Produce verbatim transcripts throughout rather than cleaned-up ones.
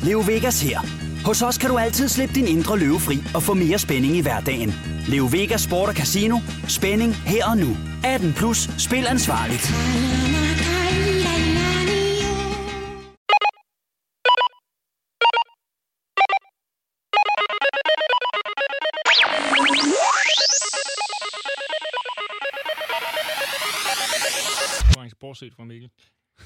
Leo Vegas her. Hos os kan du altid slippe din indre løve fri og få mere spænding i hverdagen. Leo Vegas Sport og Casino. Spænding her og nu. atten plus. Spil ansvarligt. Bortset fra Mikkel.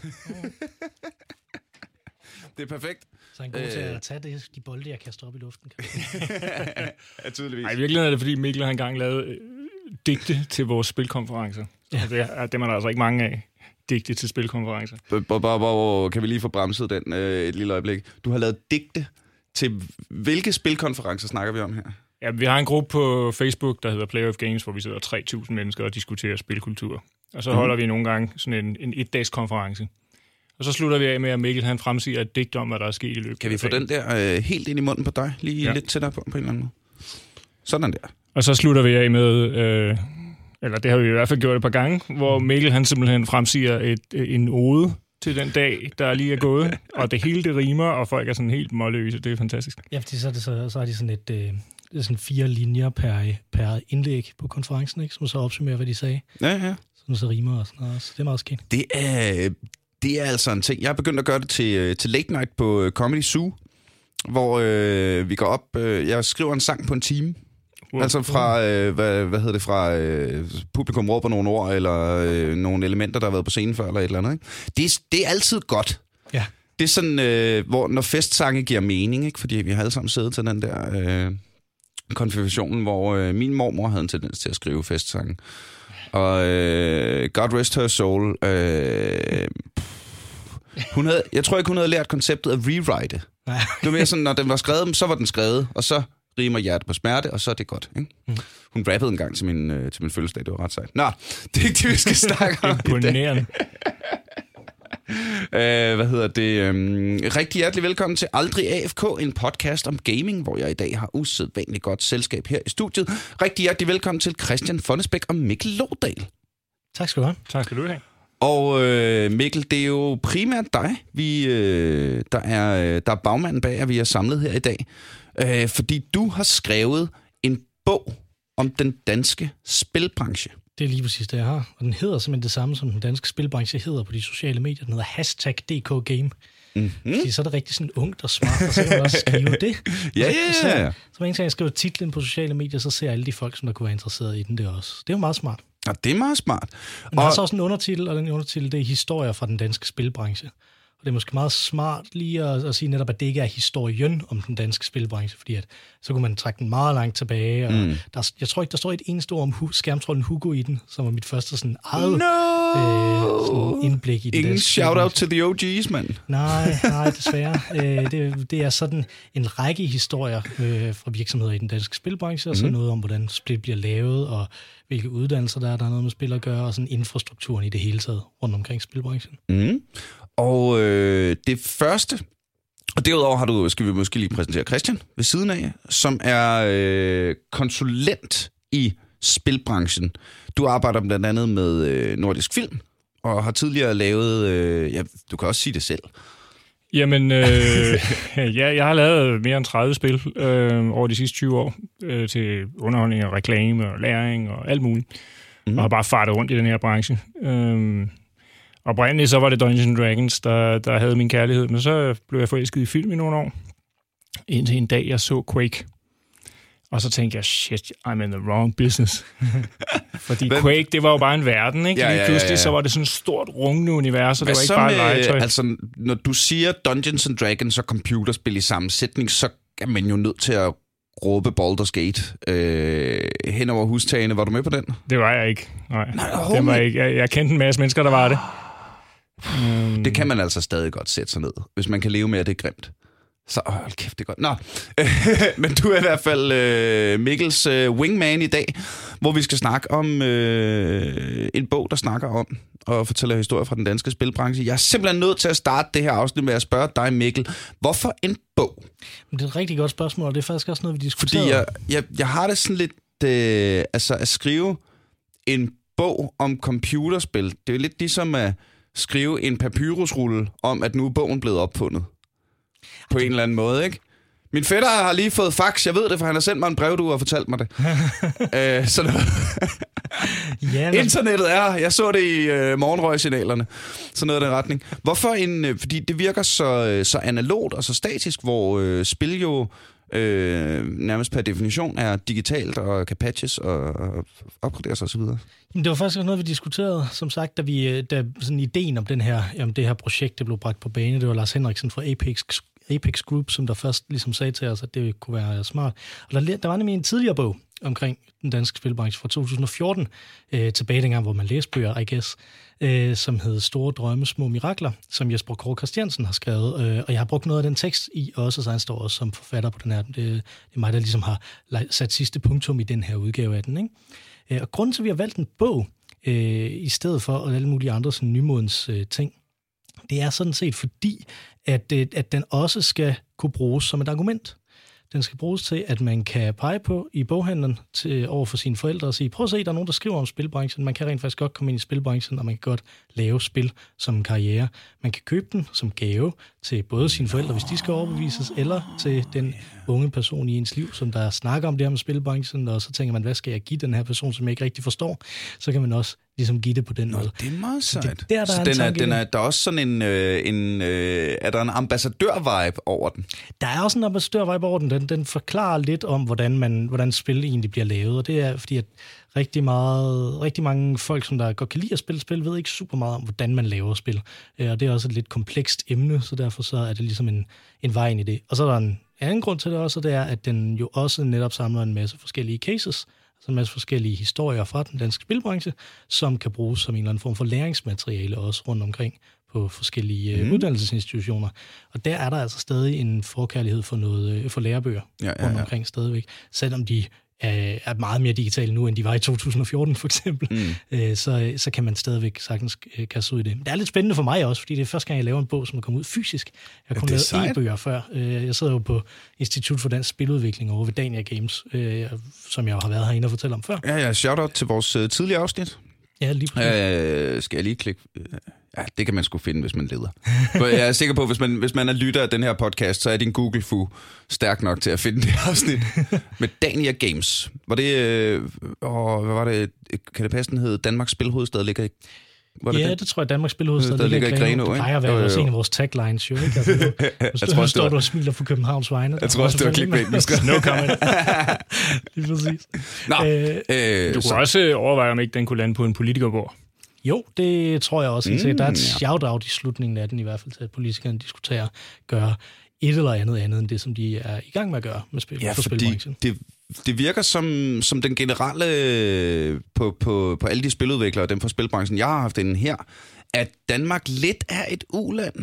Det er perfekt. Så han er god til at tage det, de bolde, jeg kaster op i luften. Ja, tydeligvis. Ej, i virkeligheden er det, fordi Mikkel har engang lavet øh, digte til vores spilkonferencer. Ja. Og det er, dem er der altså ikke mange af. Digte til spilkonferencer. Kan vi lige få bremset den øh, et lille øjeblik? Du har lavet digte til... Hvilke spilkonferencer snakker vi om her? Ja, vi har en gruppe på Facebook, der hedder Player of Games, hvor vi sidder tre tusind mennesker og diskuterer spilkultur. Og så mm. holder vi nogle gange sådan en, en et-dags konference. Og så slutter vi af med, at Mikkel han fremsiger et digt om, hvad der er sket i løbet. Kan vi få den der øh, helt ind i munden på dig? Lige ja. Lidt tættere på, på en eller anden måde. Sådan der. Og så slutter vi af med, øh, eller det har vi i hvert fald gjort et par gange, hvor Mikkel han simpelthen fremsiger et, en ode til den dag, der lige er gået. Og det hele det rimer, og folk er sådan helt målløse. Det er fantastisk. Ja, fordi så, er det så, så har de sådan et... Øh Det er sådan fire linjer per, per indlæg på konferencen, ikke? Som så opsummerer, hvad de sagde. Ja, ja. Sådan så rimer og sådan noget. Så det er meget skægt. Det er, det er altså en ting. Jeg har begyndt at gøre det til, til Late Night på Comedy Zoo, hvor øh, vi går op... Øh, jeg skriver en sang på en time. Wow. Altså fra, øh, hvad, hvad hedder det, fra øh, publikum råber nogle ord, eller øh, nogle elementer, der har været på scenen før, eller et eller andet, ikke? Det, er, det er altid godt. Ja. Det er sådan, øh, hvor når festsange giver mening, ikke? Fordi vi har alle sammen siddet til den der... Øh, konfirmationen, hvor øh, min mormor havde en tendens til at skrive festsange. Og øh, God rest her soul. Øh, hun havde, jeg tror ikke, hun havde lært konceptet at rewrite. Det var mere sådan, når den var skrevet, så var den skrevet, og så rimer hjerte på smerte, og så er det godt. Ikke? Mm. Hun rappede en gang til min, øh, til min fødselsdag, det var ret sejt. Nå, det er ikke det, vi skal snakke om i dag. Uh, hvad hedder det? Um, rigtig hjertelig velkommen til Aldrig A F K, en podcast om gaming, hvor jeg i dag har usædvanligt godt selskab her i studiet. Rigtig hjertelig velkommen til Christian Fonnesbæk og Mikkel Lodal. Tak skal du have. Tak skal du have. Og uh, Mikkel, det er jo primært dig, vi, uh, der, er, der er bagmanden bag, at vi er samlet her i dag. Uh, fordi du har skrevet en bog om den danske spilbranche. Det er lige præcis det, jeg har. Og den hedder simpelthen det samme, som den danske spilbranche hedder på de sociale medier. Den hedder hashtag D K Game. Mm-hmm. Fordi så er det rigtig sådan ungt og smart, og så kan man også skrive det. Ja, ja, ja. Så hver eneste gang jeg skriver titlen på sociale medier, så ser alle de folk, som der kunne være interesseret i den der også. Det er jo meget smart. Ja, det er meget smart. Og den har så også en undertitel, og den undertitel, det er historier fra den danske spilbranche. Og det er måske meget smart lige at, at sige netop, at det ikke er historien om den danske spilbranche, fordi at, så kunne man trække den meget langt tilbage. Og mm. der, jeg tror ikke, der står et eneste ord om hu- skærmtrollen Hugo i den, som var mit første sådan eget no! øh, sådan indblik i den Ingen danske shout-out til the O G's, mand. Nej, nej, desværre. øh, det, det er sådan en række historier øh, fra virksomheder i den danske spilbranche, og så mm. noget om, hvordan spil bliver lavet, og hvilke uddannelser der er, der er noget med spil at gøre, og sådan infrastrukturen i det hele taget rundt omkring spilbranchen. Mm. Og øh, det første, og derudover har du, skal vi måske lige præsentere Christian ved siden af, som er øh, konsulent i spilbranchen. Du arbejder blandt andet med øh, Nordisk Film, og har tidligere lavet, øh, ja, du kan også sige det selv. Jamen, øh, ja, jeg har lavet mere end tredive spil øh, over de sidste tyve år, øh, til underholdning og reklame og læring og alt muligt. Mm. Og har bare fartet rundt i den her branche. Øh, Oprindeligt så var det Dungeons and Dragons, der, der havde min kærlighed, men så blev jeg forelsket i film i nogle år, indtil en dag jeg så Quake. Og så tænkte jeg, shit, I'm in the wrong business. Fordi Hvem? Quake, det var jo bare en verden, ikke? Ja, ja, ja, ja. Pludselig så var det sådan et stort rungende univers, og det var ikke bare med, legetøj. Altså, når du siger Dungeons and Dragons og computerspil i sammensætning, så er man jo nødt til at råbe Baldur's Gate øh, hen over hustagene. Var du med på den? Det var jeg ikke. Nej, Nej det var jeg ikke. Jeg, jeg kendte en masse mennesker, der var det. Um... Det kan man altså stadig godt sætte sig ned, hvis man kan leve med, at det er grimt. Så, åh, hold kæft, det er godt. Nå, men du er i hvert fald øh, Mikkels øh, wingman i dag, hvor vi skal snakke om øh, en bog, der snakker om og fortæller historier fra den danske spilbranche. Jeg er simpelthen nødt til at starte det her afsnit med at spørge dig, Mikkel. Hvorfor en bog? Det er et rigtig godt spørgsmål, og det er faktisk også noget, vi diskuterer. Fordi jeg, jeg, jeg har det sådan lidt... Øh, altså, at skrive en bog om computerspil, det er lidt ligesom at skrive en papyrusrulle om, at nu er bogen blevet opfundet. på en eller anden måde, ikke? Min fætter har lige fået fax, jeg ved det, for han har sendt mig en brevdue og fortalt mig det. øh, så det ja, internettet er, jeg så det i øh, morgenrøgsignalerne, sådan noget af den retning. Hvorfor en, øh, fordi det virker så, så analogt og så statisk, hvor øh, spil jo øh, nærmest per definition er digitalt og kan patches og, og opgraderes og så videre. Jamen, det var faktisk noget, vi diskuterede, som sagt, da, vi, da sådan ideen om, den her, om det her projekt, det blev bragt på bane. Det var Lars Henriksen fra Apex Apex Group, som der først ligesom sagde til os, at det kunne være smart. Og der, der var nemlig en tidligere bog omkring den danske spilbranche fra to tusind og fjorten, øh, tilbage dengang, hvor man læste bøger, I guess, øh, som hed Store Drømme, Små Mirakler, som Jesper Kåre Christiansen har skrevet. Øh, og jeg har brugt noget af den tekst i også, så han står også som forfatter på den her. Det, det er mig, der ligesom har sat sidste punktum i den her udgave af den. Ikke? Øh, og grunden til, at vi har valgt en bog, øh, i stedet for alle mulige andre sådan nymodens øh, ting, det er sådan set fordi, at, at den også skal kunne bruges som et argument. Den skal bruges til, at man kan pege på i boghandlen til, over for sine forældre og sige, prøv at se, der er nogen, der skriver om spilbranchen. Man kan rent faktisk godt komme ind i spilbranchen, og man kan godt lave spil som en karriere. Man kan købe den som gave til både sine forældre, hvis de skal overbevises, eller til den unge person i ens liv, som der snakker om det her med spilbranchen, og så tænker man, hvad skal jeg give den her person, som jeg ikke rigtig forstår? Så kan man også ligesom give det på den Nå, måde. det er meget sejt. Det, der, der så er den er, den er, der er også sådan en, øh, en øh, er der en ambassadør-vibe over den? Der er også en ambassadør-vibe over den. Den, den forklarer lidt om, hvordan, man, hvordan spil egentlig bliver lavet, og det er fordi, at rigtig, meget, rigtig mange folk, som der godt kan lide at spille spil, ved ikke super meget om, hvordan man laver spil. Og det er også et lidt komplekst emne, så derfor så er det ligesom en, en vej ind i det. Og så er der en anden grund til det også, og det er, at den jo også netop samler en masse forskellige cases, altså en masse forskellige historier fra den danske spilbranche, som kan bruges som en eller anden form for læringsmateriale også rundt omkring på forskellige mm. uddannelsesinstitutioner. Og der er der altså stadig en forkærlighed for noget for lærebøger ja, ja, ja. rundt omkring stadigvæk, selvom de er meget mere digitale nu, end de var i to tusind og fjorten for eksempel, mm. så, så kan man stadigvæk sagtens kaste ud i det. Men det er lidt spændende for mig også, fordi det er første gang, jeg laver en bog, som er kommet ud fysisk. Jeg har kun lavet e-bøger før. Jeg sidder jo på Institut for Dansk Spiludvikling over ved Dania Games, som jeg har været herinde og fortælle om før. Ja, ja, shout-out til vores tidligere afsnit. Ja, lige præcis. Øh, skal jeg lige klikke? Ja, det kan man sgu finde, hvis man leder. Jeg er sikker på, hvis man, hvis man er lytter af den her podcast, så er din Google-fu stærk nok til at finde det afsnit. Med Dania Games. Var det, øh, åh, hvad var det? Kan det passe, den hed Danmarks Spilhovedstad ligger i? Ja, det? det tror jeg, Danmarks Spilhovedstad der ligger i Grenaa. Det plejer at være også en af vores taglines, jo, ikke? Altså, nu, jeg tror, står du og smiler på Københavns vegne. Jeg tror også, det var clickbait. No comment. Lige præcis. Nå, øh, øh, du kunne så også overveje, om ikke den kunne lande på en politikerbord. Jo, det tror jeg også. Mm, der er et shout-out i slutningen af den i hvert fald til, at politikerne diskuterer gøre et eller andet andet end det, som de er i gang med at gøre med spil, ja, for spilbranchen. Det, det virker som, som den generelle på, på, på alle de spiludviklere, dem fra spilbranchen, jeg har haft inden her, at Danmark lidt er et uland.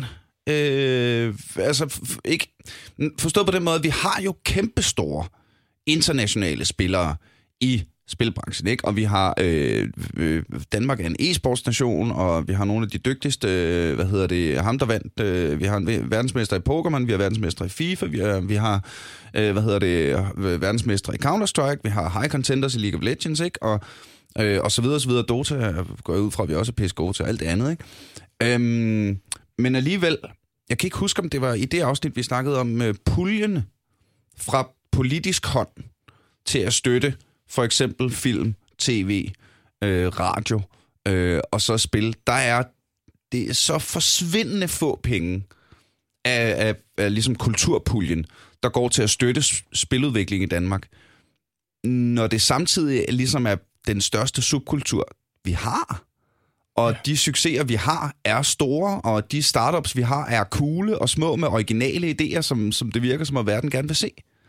Øh, altså, ikke, forstået på den måde, at vi har jo kæmpestore internationale spillere i spilbranchen, ikke? Og vi har øh, øh, Danmark er en e-sportsnation, og vi har nogle af de dygtigste, øh, hvad hedder det, ham der vandt, øh, vi har en verdensmester i Pokémon, vi har verdensmester i FIFA, vi har, vi har øh, hvad hedder det, verdensmester i Counter-Strike, vi har high contenders i League of Legends, ikke? Og, øh, og så videre, så videre. Dota går jeg ud fra, at vi også er pisse gode til alt det andet, ikke? Øhm, men alligevel, jeg kan ikke huske, om det var i det afsnit, vi snakkede om øh, puljen fra politisk hånd til at støtte for eksempel film, tv, øh, radio øh, og så spil. Der er det er så forsvindende få penge af, af, af ligesom kulturpuljen, der går til at støtte spiludvikling i Danmark. Når det samtidig ligesom er den største subkultur, vi har. Og ja. De succeser, vi har, er store, og de startups, vi har, er coole og små med originale idéer, som, som det virker som, at verden gerne vil se.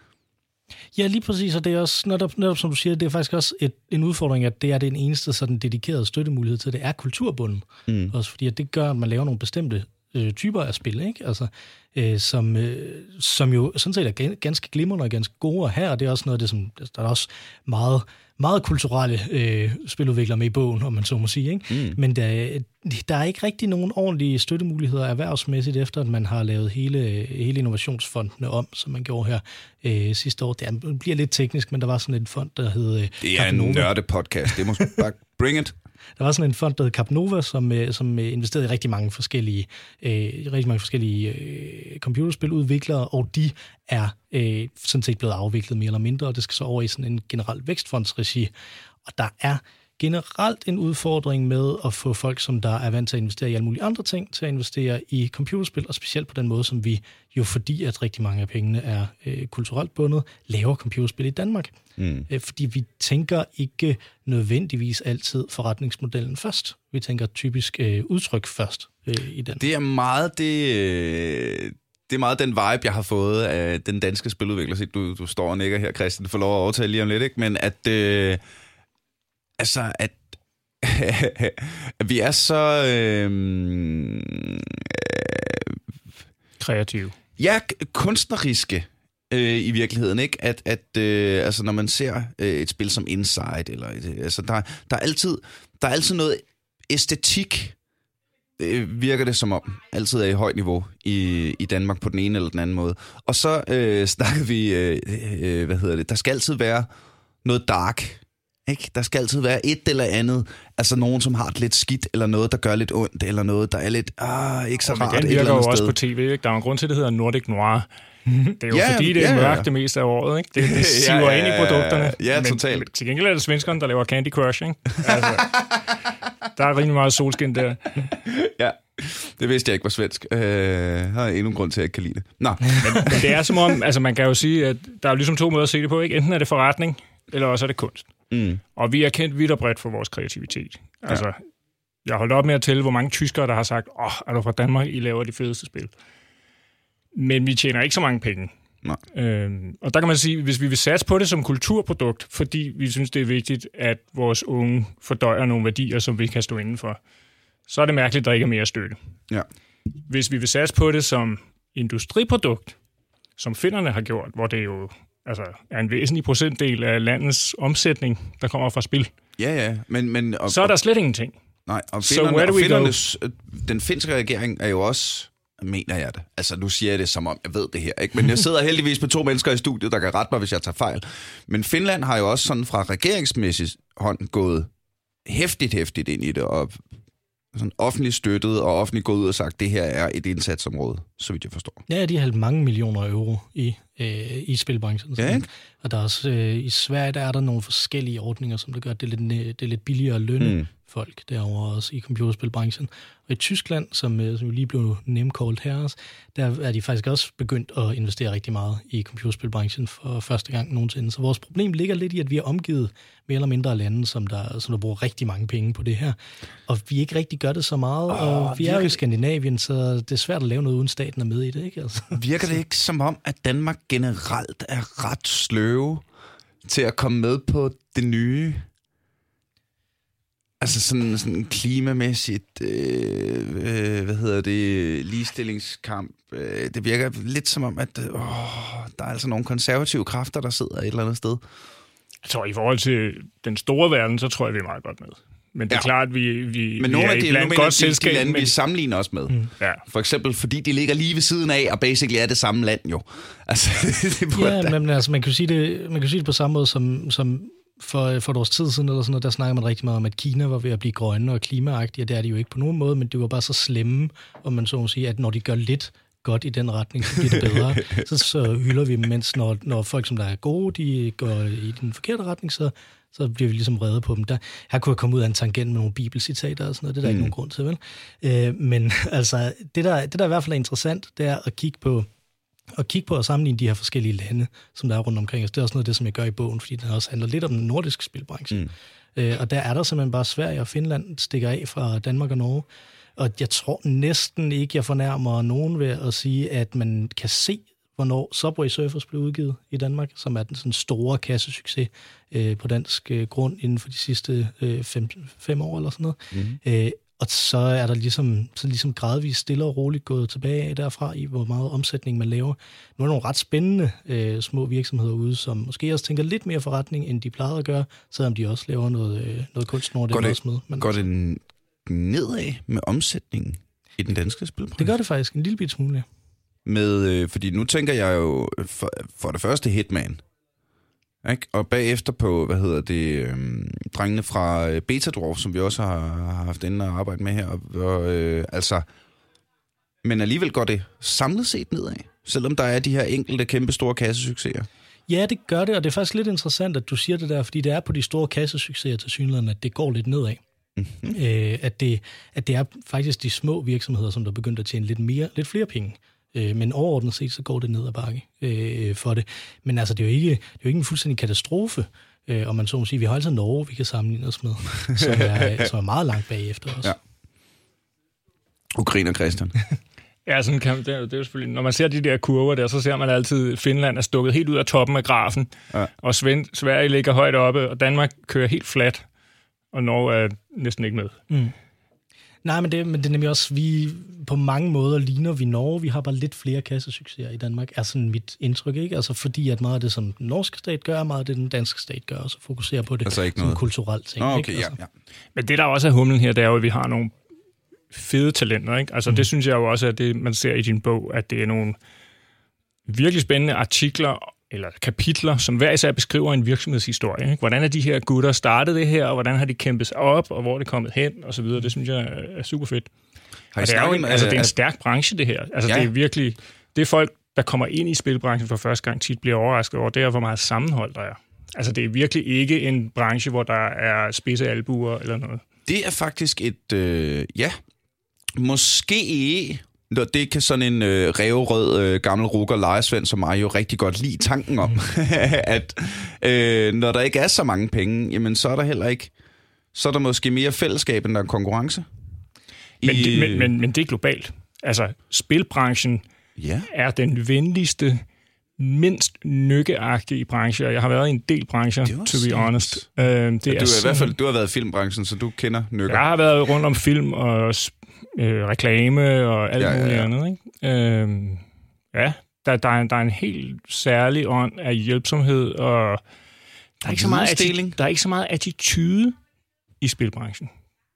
Ja, lige præcis, og det er også, netop, netop som du siger, det er faktisk også et, en udfordring, at det er den eneste sådan dedikerede støttemulighed til, det er kulturbunden. Mm. Også fordi, at det gør, at man laver nogle bestemte øh, typer af spil, ikke? Altså, øh, som, øh, som jo sådan set er ganske glimrende og ganske gode, og her, og det er også noget af det, som der er også meget, meget kulturelle øh, spiludviklere med i bogen, om man så må sige, ikke? Mm. Men der, der er ikke rigtig nogen ordentlige støttemuligheder erhvervsmæssigt, efter at man har lavet hele, hele innovationsfondene om, som man gjorde her øh, sidste år. Det bliver lidt teknisk, men der var sådan en fond, der hed... Øh, det er en nørde-podcast. Det må bare bring it. Der var sådan en fond, der hed Capnova, som, som investerede i rigtig mange forskellige, øh, rigtig mange forskellige øh, computerspiludviklere, og de er øh, sådan set blevet afviklet mere eller mindre, og det skal så over i sådan en generel vækstfondsregi. Og der er generelt en udfordring med at få folk, som der er vant til at investere i alle mulige andre ting, til at investere i computerspil, og specielt på den måde, som vi jo, fordi at rigtig mange af pengene er øh, kulturelt bundet, laver computerspil i Danmark. Mm. Øh, fordi vi tænker ikke nødvendigvis altid forretningsmodellen først. Vi tænker typisk øh, udtryk først øh, i Danmark. Det er meget det... Øh Det er meget den vibe, jeg har fået af den danske spiludvikler. Du, du står og nikker her, Christian. Du får lov at overtale lige om lidt, ikke? Men at... Øh, altså, at, at vi er så... Øh, øh, kreative. Ja, kunstneriske øh, i virkeligheden, ikke? At, at øh, altså, når man ser øh, et spil som Inside, eller et, altså, der, der, er altid, der er altid noget æstetik, øh, virker det som om, altid er i højt niveau i, i Danmark på den ene eller den anden måde. Og så øh, snakker vi, øh, øh, hvad hedder det, der skal altid være noget dark, ikke? Der skal altid være et eller andet, altså nogen, som har det lidt skidt, eller noget, der gør lidt ondt, eller noget, der er lidt, ah, ikke så og rart den et virker eller andet jo også sted. på tv, ikke? Der er en grund til, at det hedder Nordic Noir. Det er jo ja, fordi, det er ja, mørkt ja. det meste af året, ikke? Det, det siver ja, ja, ind i produkterne. Ja, men, totalt. Men til gengæld er det svenskerne, der laver Candy Crush, ikke? Altså, der er rimelig meget solskin der. Ja, det vidste jeg ikke var svensk. Øh, jeg har endnu en grund til, at jeg ikke kan lide det. Nå. Men, men det er som om, altså man kan jo sige, at der er ligesom to måder at se det på, ikke? Enten er det forretning, eller også er det kunst. Mm. Og vi er kendt vidt og bredt for vores kreativitet. Altså, ja. Jeg holdt op med at tælle, hvor mange tyskere, der har sagt, åh, oh, er du fra Danmark, I laver de fedeste spil. Men vi tjener ikke så mange penge. Nej. Øhm, og der kan man sige, hvis vi vil satse på det som kulturprodukt, fordi vi synes, det er vigtigt, at vores unge fordøjer nogle værdier, som vi kan stå indenfor, så er det mærkeligt, at der ikke er mere støtte. Ja. Hvis vi vil satse på det som industriprodukt, som finnerne har gjort, hvor det jo altså, er en væsentlig procentdel af landets omsætning, der kommer fra spil, Ja, ja. Men, men, og, så er der slet ingenting. Nej, og So finderne, where do og we findernes, den finske regering er jo også, mener jeg det, altså nu siger jeg det som om, jeg ved det her, ikke? Men jeg sidder heldigvis med to mennesker i studiet, der kan rette mig, hvis jeg tager fejl. Men Finland har jo også sådan fra regeringsmæssig hånd gået hæftigt, hæftigt ind i det, og sådan offentligt støttet, og offentligt gået ud og sagt, det her er et indsatsområde, så vidt jeg forstår. Ja, de har hældt mange millioner euro i, øh, i spilbranchen. Ja, ikke? Og der er også, øh, i Sverige der er der nogle forskellige ordninger, som det gør, det er lidt, det er lidt billigere at lønne mm. folk derovre også i computerspilbranchen. Og i Tyskland, som, øh, som lige blev name-called her, der er de faktisk også begyndt at investere rigtig meget i computerspilbranchen for første gang nogensinde. Så vores problem ligger lidt i, at vi er omgivet mere eller mindre lande, som der, som der bruger rigtig mange penge på det her. Og vi ikke rigtig gør det så meget, oh, og vi er jo i Skandinavien, så det er svært at lave noget, uden staten er med i det, ikke? Altså. Virker det ikke som om, at Danmark generelt er ret sløve til at komme med på det nye? Altså sådan, sådan klimamæssigt, øh, øh, hvad hedder det, ligestillingskamp. Øh, det virker lidt som om, at øh, der er altså nogle konservative kræfter, der sidder et eller andet sted. Jeg tror, i forhold til den store verden, så tror jeg, vi er meget godt med. Men det er ja. klart, vi, vi, men vi nogle er af de, blandt godt de, selskab. de lande, men... vi sammenligner os med. Mm. Ja. For eksempel, fordi de ligger lige ved siden af, og basically er det samme land jo. Altså, det ja, da... men altså, man kan jo sige det, man kan sige det på samme måde som... som For, for et års tid siden, eller sådan noget, der snakker man rigtig meget om, at Kina var ved at blive grønne og klimaagtige, og det er de jo ikke på nogen måde, men det var bare så slemme, om man så må sige, at når de gør lidt godt i den retning, så bliver det bedre. så, så hylder vi dem, mens når, når folk, som der er gode, de går i den forkerte retning, så, så bliver vi ligesom reddet på dem. Der, her kunne jeg komme ud af en tangent med nogle bibelcitater og sådan noget, det er der mm. ikke nogen grund til, vel? Øh, men altså, det der, det der i hvert fald er interessant, det er at kigge på og kigge på at sammenligne de her forskellige lande, som der er rundt omkring os. Det er også noget af det, som jeg gør i bogen, fordi den også handler lidt om den nordiske spilbranche. Mm. Øh, og der er der simpelthen bare Sverige og Finland stikker af fra Danmark og Norge. Og jeg tror næsten ikke, jeg fornærmer nogen ved at sige, at man kan se, hvornår Subway Surfers blev udgivet i Danmark, som er den sådan store kassesucces øh, på dansk øh, grund inden for de sidste øh, fem, fem år eller sådan noget. Mm. Øh, Og så er der ligesom, så ligesom gradvist stille og roligt gået tilbage af derfra i, hvor meget omsætning man laver. Nu er der nogle ret spændende øh, små virksomheder ude, som måske også tænker lidt mere forretning, end de plejede at gøre, selvom de også laver noget, øh, noget kunst, når det går er det, også med. Men går det nedad med omsætningen i den danske spilbranche? Det gør det faktisk en lille bit smule, ja. Med, øh, fordi nu tænker jeg jo for, for det første Hitman. Ikke? Og bagefter på, hvad hedder det, øhm, drengene fra Betadwarf, som vi også har, har haft inde og arbejde med her. Og, øh, altså, men alligevel går det samlet set nedad, selvom der er de her enkelte kæmpe store kassesucceser. Ja, det gør det, og det er faktisk lidt interessant, at du siger det der, fordi det er på de store kassesucceser til synligheden, at det går lidt nedad. Mm-hmm. Øh, at, det, at det er faktisk de små virksomheder, som der begynder at tjene lidt, mere, lidt flere penge. Øh, men overordnet set, så går det ned ad bakke øh, for det. Men altså, det er jo ikke, det er jo ikke en fuldstændig katastrofe, øh, og man så må sige, vi har altså Norge, vi kan sammenligne os med, som er, som er meget langt bagefter os. Ja. Ukraine og Christian. Ja, sådan kan, det, er, det er jo selvfølgelig... Når man ser de der kurver der, så ser man altid, at Finland er stukket helt ud af toppen af grafen, ja. Og Svend, Sverige ligger højt oppe, og Danmark kører helt fladt, og Norge er næsten ikke med. Mm. Nej, men det, men det er nemlig også, vi på mange måder ligner vi Norge. Vi har bare lidt flere kassesucceser i Danmark, er sådan mit indtryk, ikke? Altså fordi, at meget af det, som den norske stat gør, meget af det, den danske stat gør, og så fokuserer på det altså som kulturelt ting. Nå, okay, ikke? Altså. Ja, ja. Men det, der også er humlen her, det er jo, at vi har nogle fede talenter, ikke? Altså mm. det synes jeg jo også, at det, man ser i din bog, at det er nogle virkelig spændende artikler eller kapitler, som hver især beskriver en virksomhedshistorie. Ikke? Hvordan er de her gutter startet det her, og hvordan har de kæmpet sig op, og hvor er det kommet hen, og så videre. Det synes jeg er super fedt. Og det er jo en, altså, det er en stærk branche, det her. Altså, ja. Det er virkelig... Det er folk, der kommer ind i spilbranchen for første gang, tit bliver overrasket over, det er, hvor meget sammenhold der er. Altså, det er virkelig ikke en branche, hvor der er spidse albuer eller noget. Det er faktisk et... Øh, ja, måske... Det kan sådan en øh, ræverød øh, gammel rukker lejesvend som mig jo rigtig godt lide tanken om, at øh, når der ikke er så mange penge, jamen så er der heller ikke, så er der måske mere fællesskab, end der er konkurrence. Men, I, det, men, men, men det er globalt. Altså, spilbranchen ja. er den venligste, mindst nykkeagtige branche, og jeg har været i en del brancher, to be sindsigt. honest. Uh, det ja, du, er er i hvert fald, du har været i filmbranchen, så du kender nykker. Jeg har været rundt om film og øh, reklame og alt ja, muligt ja, ja. andet. Ikke? Uh, ja, der, der, er, der er en helt særlig ånd af hjælpsomhed, og der er, ikke så meget atti- der er ikke så meget attitude i spilbranchen.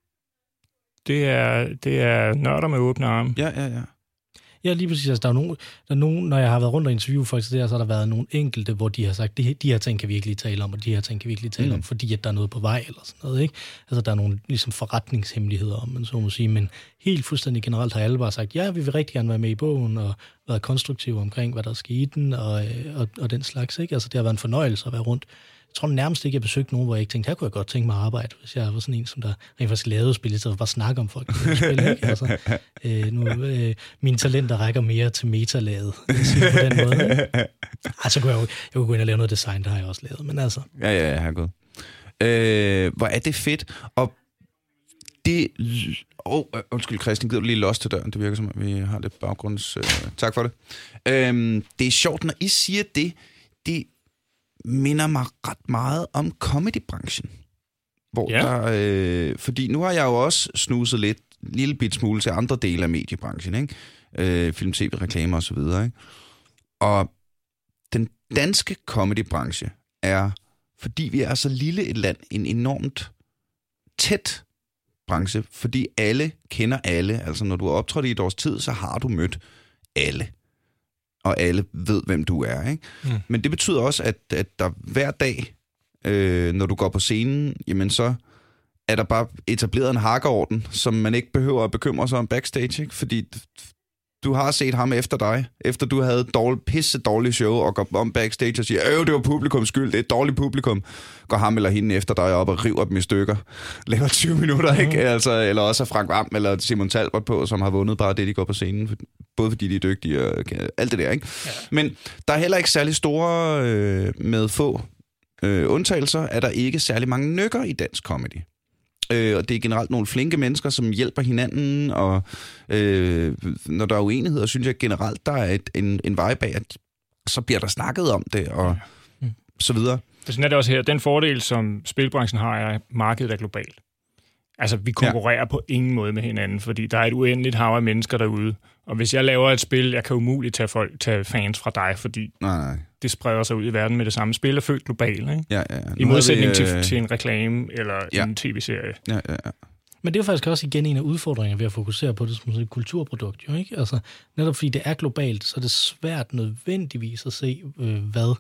Det er, det er nørder med åbne arme. Ja, ja, ja. Ja, lige præcis. Altså, der er nogen, der er nogen, når jeg har været rundt og interviewe folk, så, der, så har der været nogle enkelte, hvor de har sagt, de, de her ting kan vi ikke lige tale om, og de her ting kan vi ikke lige tale mm. om, fordi at der er noget på vej, eller sådan noget, ikke? Altså, der er nogle ligesom forretningshemmeligheder, om man så må sige, men helt fuldstændig generelt har alle bare sagt, ja, vi vil rigtig gerne være med i bogen, og været konstruktive omkring, hvad der sker i den, og, og, og den slags, ikke? Altså, det har været en fornøjelse at være rundt. Jeg tror nærmest ikke, jeg besøgte nogen, hvor jeg ikke tænkte, her kunne jeg godt tænke mig at arbejde, hvis jeg var sådan en, som der rent faktisk lavede spil, så bare snakke om folk, der spille, ikke? Altså, øh, nu, øh, mine talenter rækker mere til metalaget, på den måde. Altså, kunne jeg, jo, jeg kunne gå ind og lave noget design, der har jeg også lavet, men altså... Ja, ja, jeg har gået. Øh, hvor er det fedt, og det... Åh, oh, undskyld, Christian, gider du lige låse til døren? Det virker som, at vi har lidt baggrunds... Øh, tak for det. Øh, det er sjovt, når I siger det, det... minder mig ret meget om comedybranchen. Hvor ja. der, øh, fordi nu har jeg jo også snuset lidt, lille bit smule til andre dele af mediebranchen, ikke? Øh, film, tv, reklamer og så videre, ikke? Og den danske comedybranche er, fordi vi er så lille et land, en enormt tæt branche, fordi alle kender alle. Altså, når du har optrådt i et års tid, så har du mødt alle. Og alle ved, hvem du er, ikke? Mm. Men det betyder også, at, at der hver dag, øh, når du går på scenen, jamen så er der bare etableret en hakkeorden, som man ikke behøver at bekymre sig om backstage, ikke? Fordi du har set ham efter dig, efter du havde dårlig, pisse dårligt show, og går om backstage og siger, øh, det var publikums skyld, det er et dårligt publikum. Går ham eller hende efter dig op og river dem i stykker. Laver tyve minutter, ikke? Mm. Altså, eller også er Frank Vam eller Simon Talbot på, som har vundet bare det, de går på scenen. Både fordi de er dygtige og alt det der, ikke? Ja. Men der er heller ikke særlig store, øh, med få øh, undtagelser, er der ikke særlig mange nykker i dansk comedy. Øh, og det er generelt nogle flinke mennesker, som hjælper hinanden, og øh, når der er uenigheder, synes jeg generelt, der er et, en, en vej bag, at så bliver der snakket om det, og ja. mm. så videre. Sådan er det også her. Den fordel, som spilbranchen har, er, at markedet er globalt. Altså, vi konkurrerer ja. på ingen måde med hinanden, fordi der er et uendeligt hav af mennesker derude. Og hvis jeg laver et spil, jeg kan umuligt tage, folk, tage fans fra dig, fordi nej, nej. det spreder sig ud i verden med det samme. Spil er født globalt, ikke? Ja, ja, ja. I modsætning vi, øh... til, til en reklame eller ja. en tv-serie. Ja, ja, ja. Men det er faktisk også igen en af udfordringerne ved at fokusere på det som et kulturprodukt, jo, ikke? Altså, netop fordi det er globalt, så er det svært nødvendigvis at se, øh, hvad,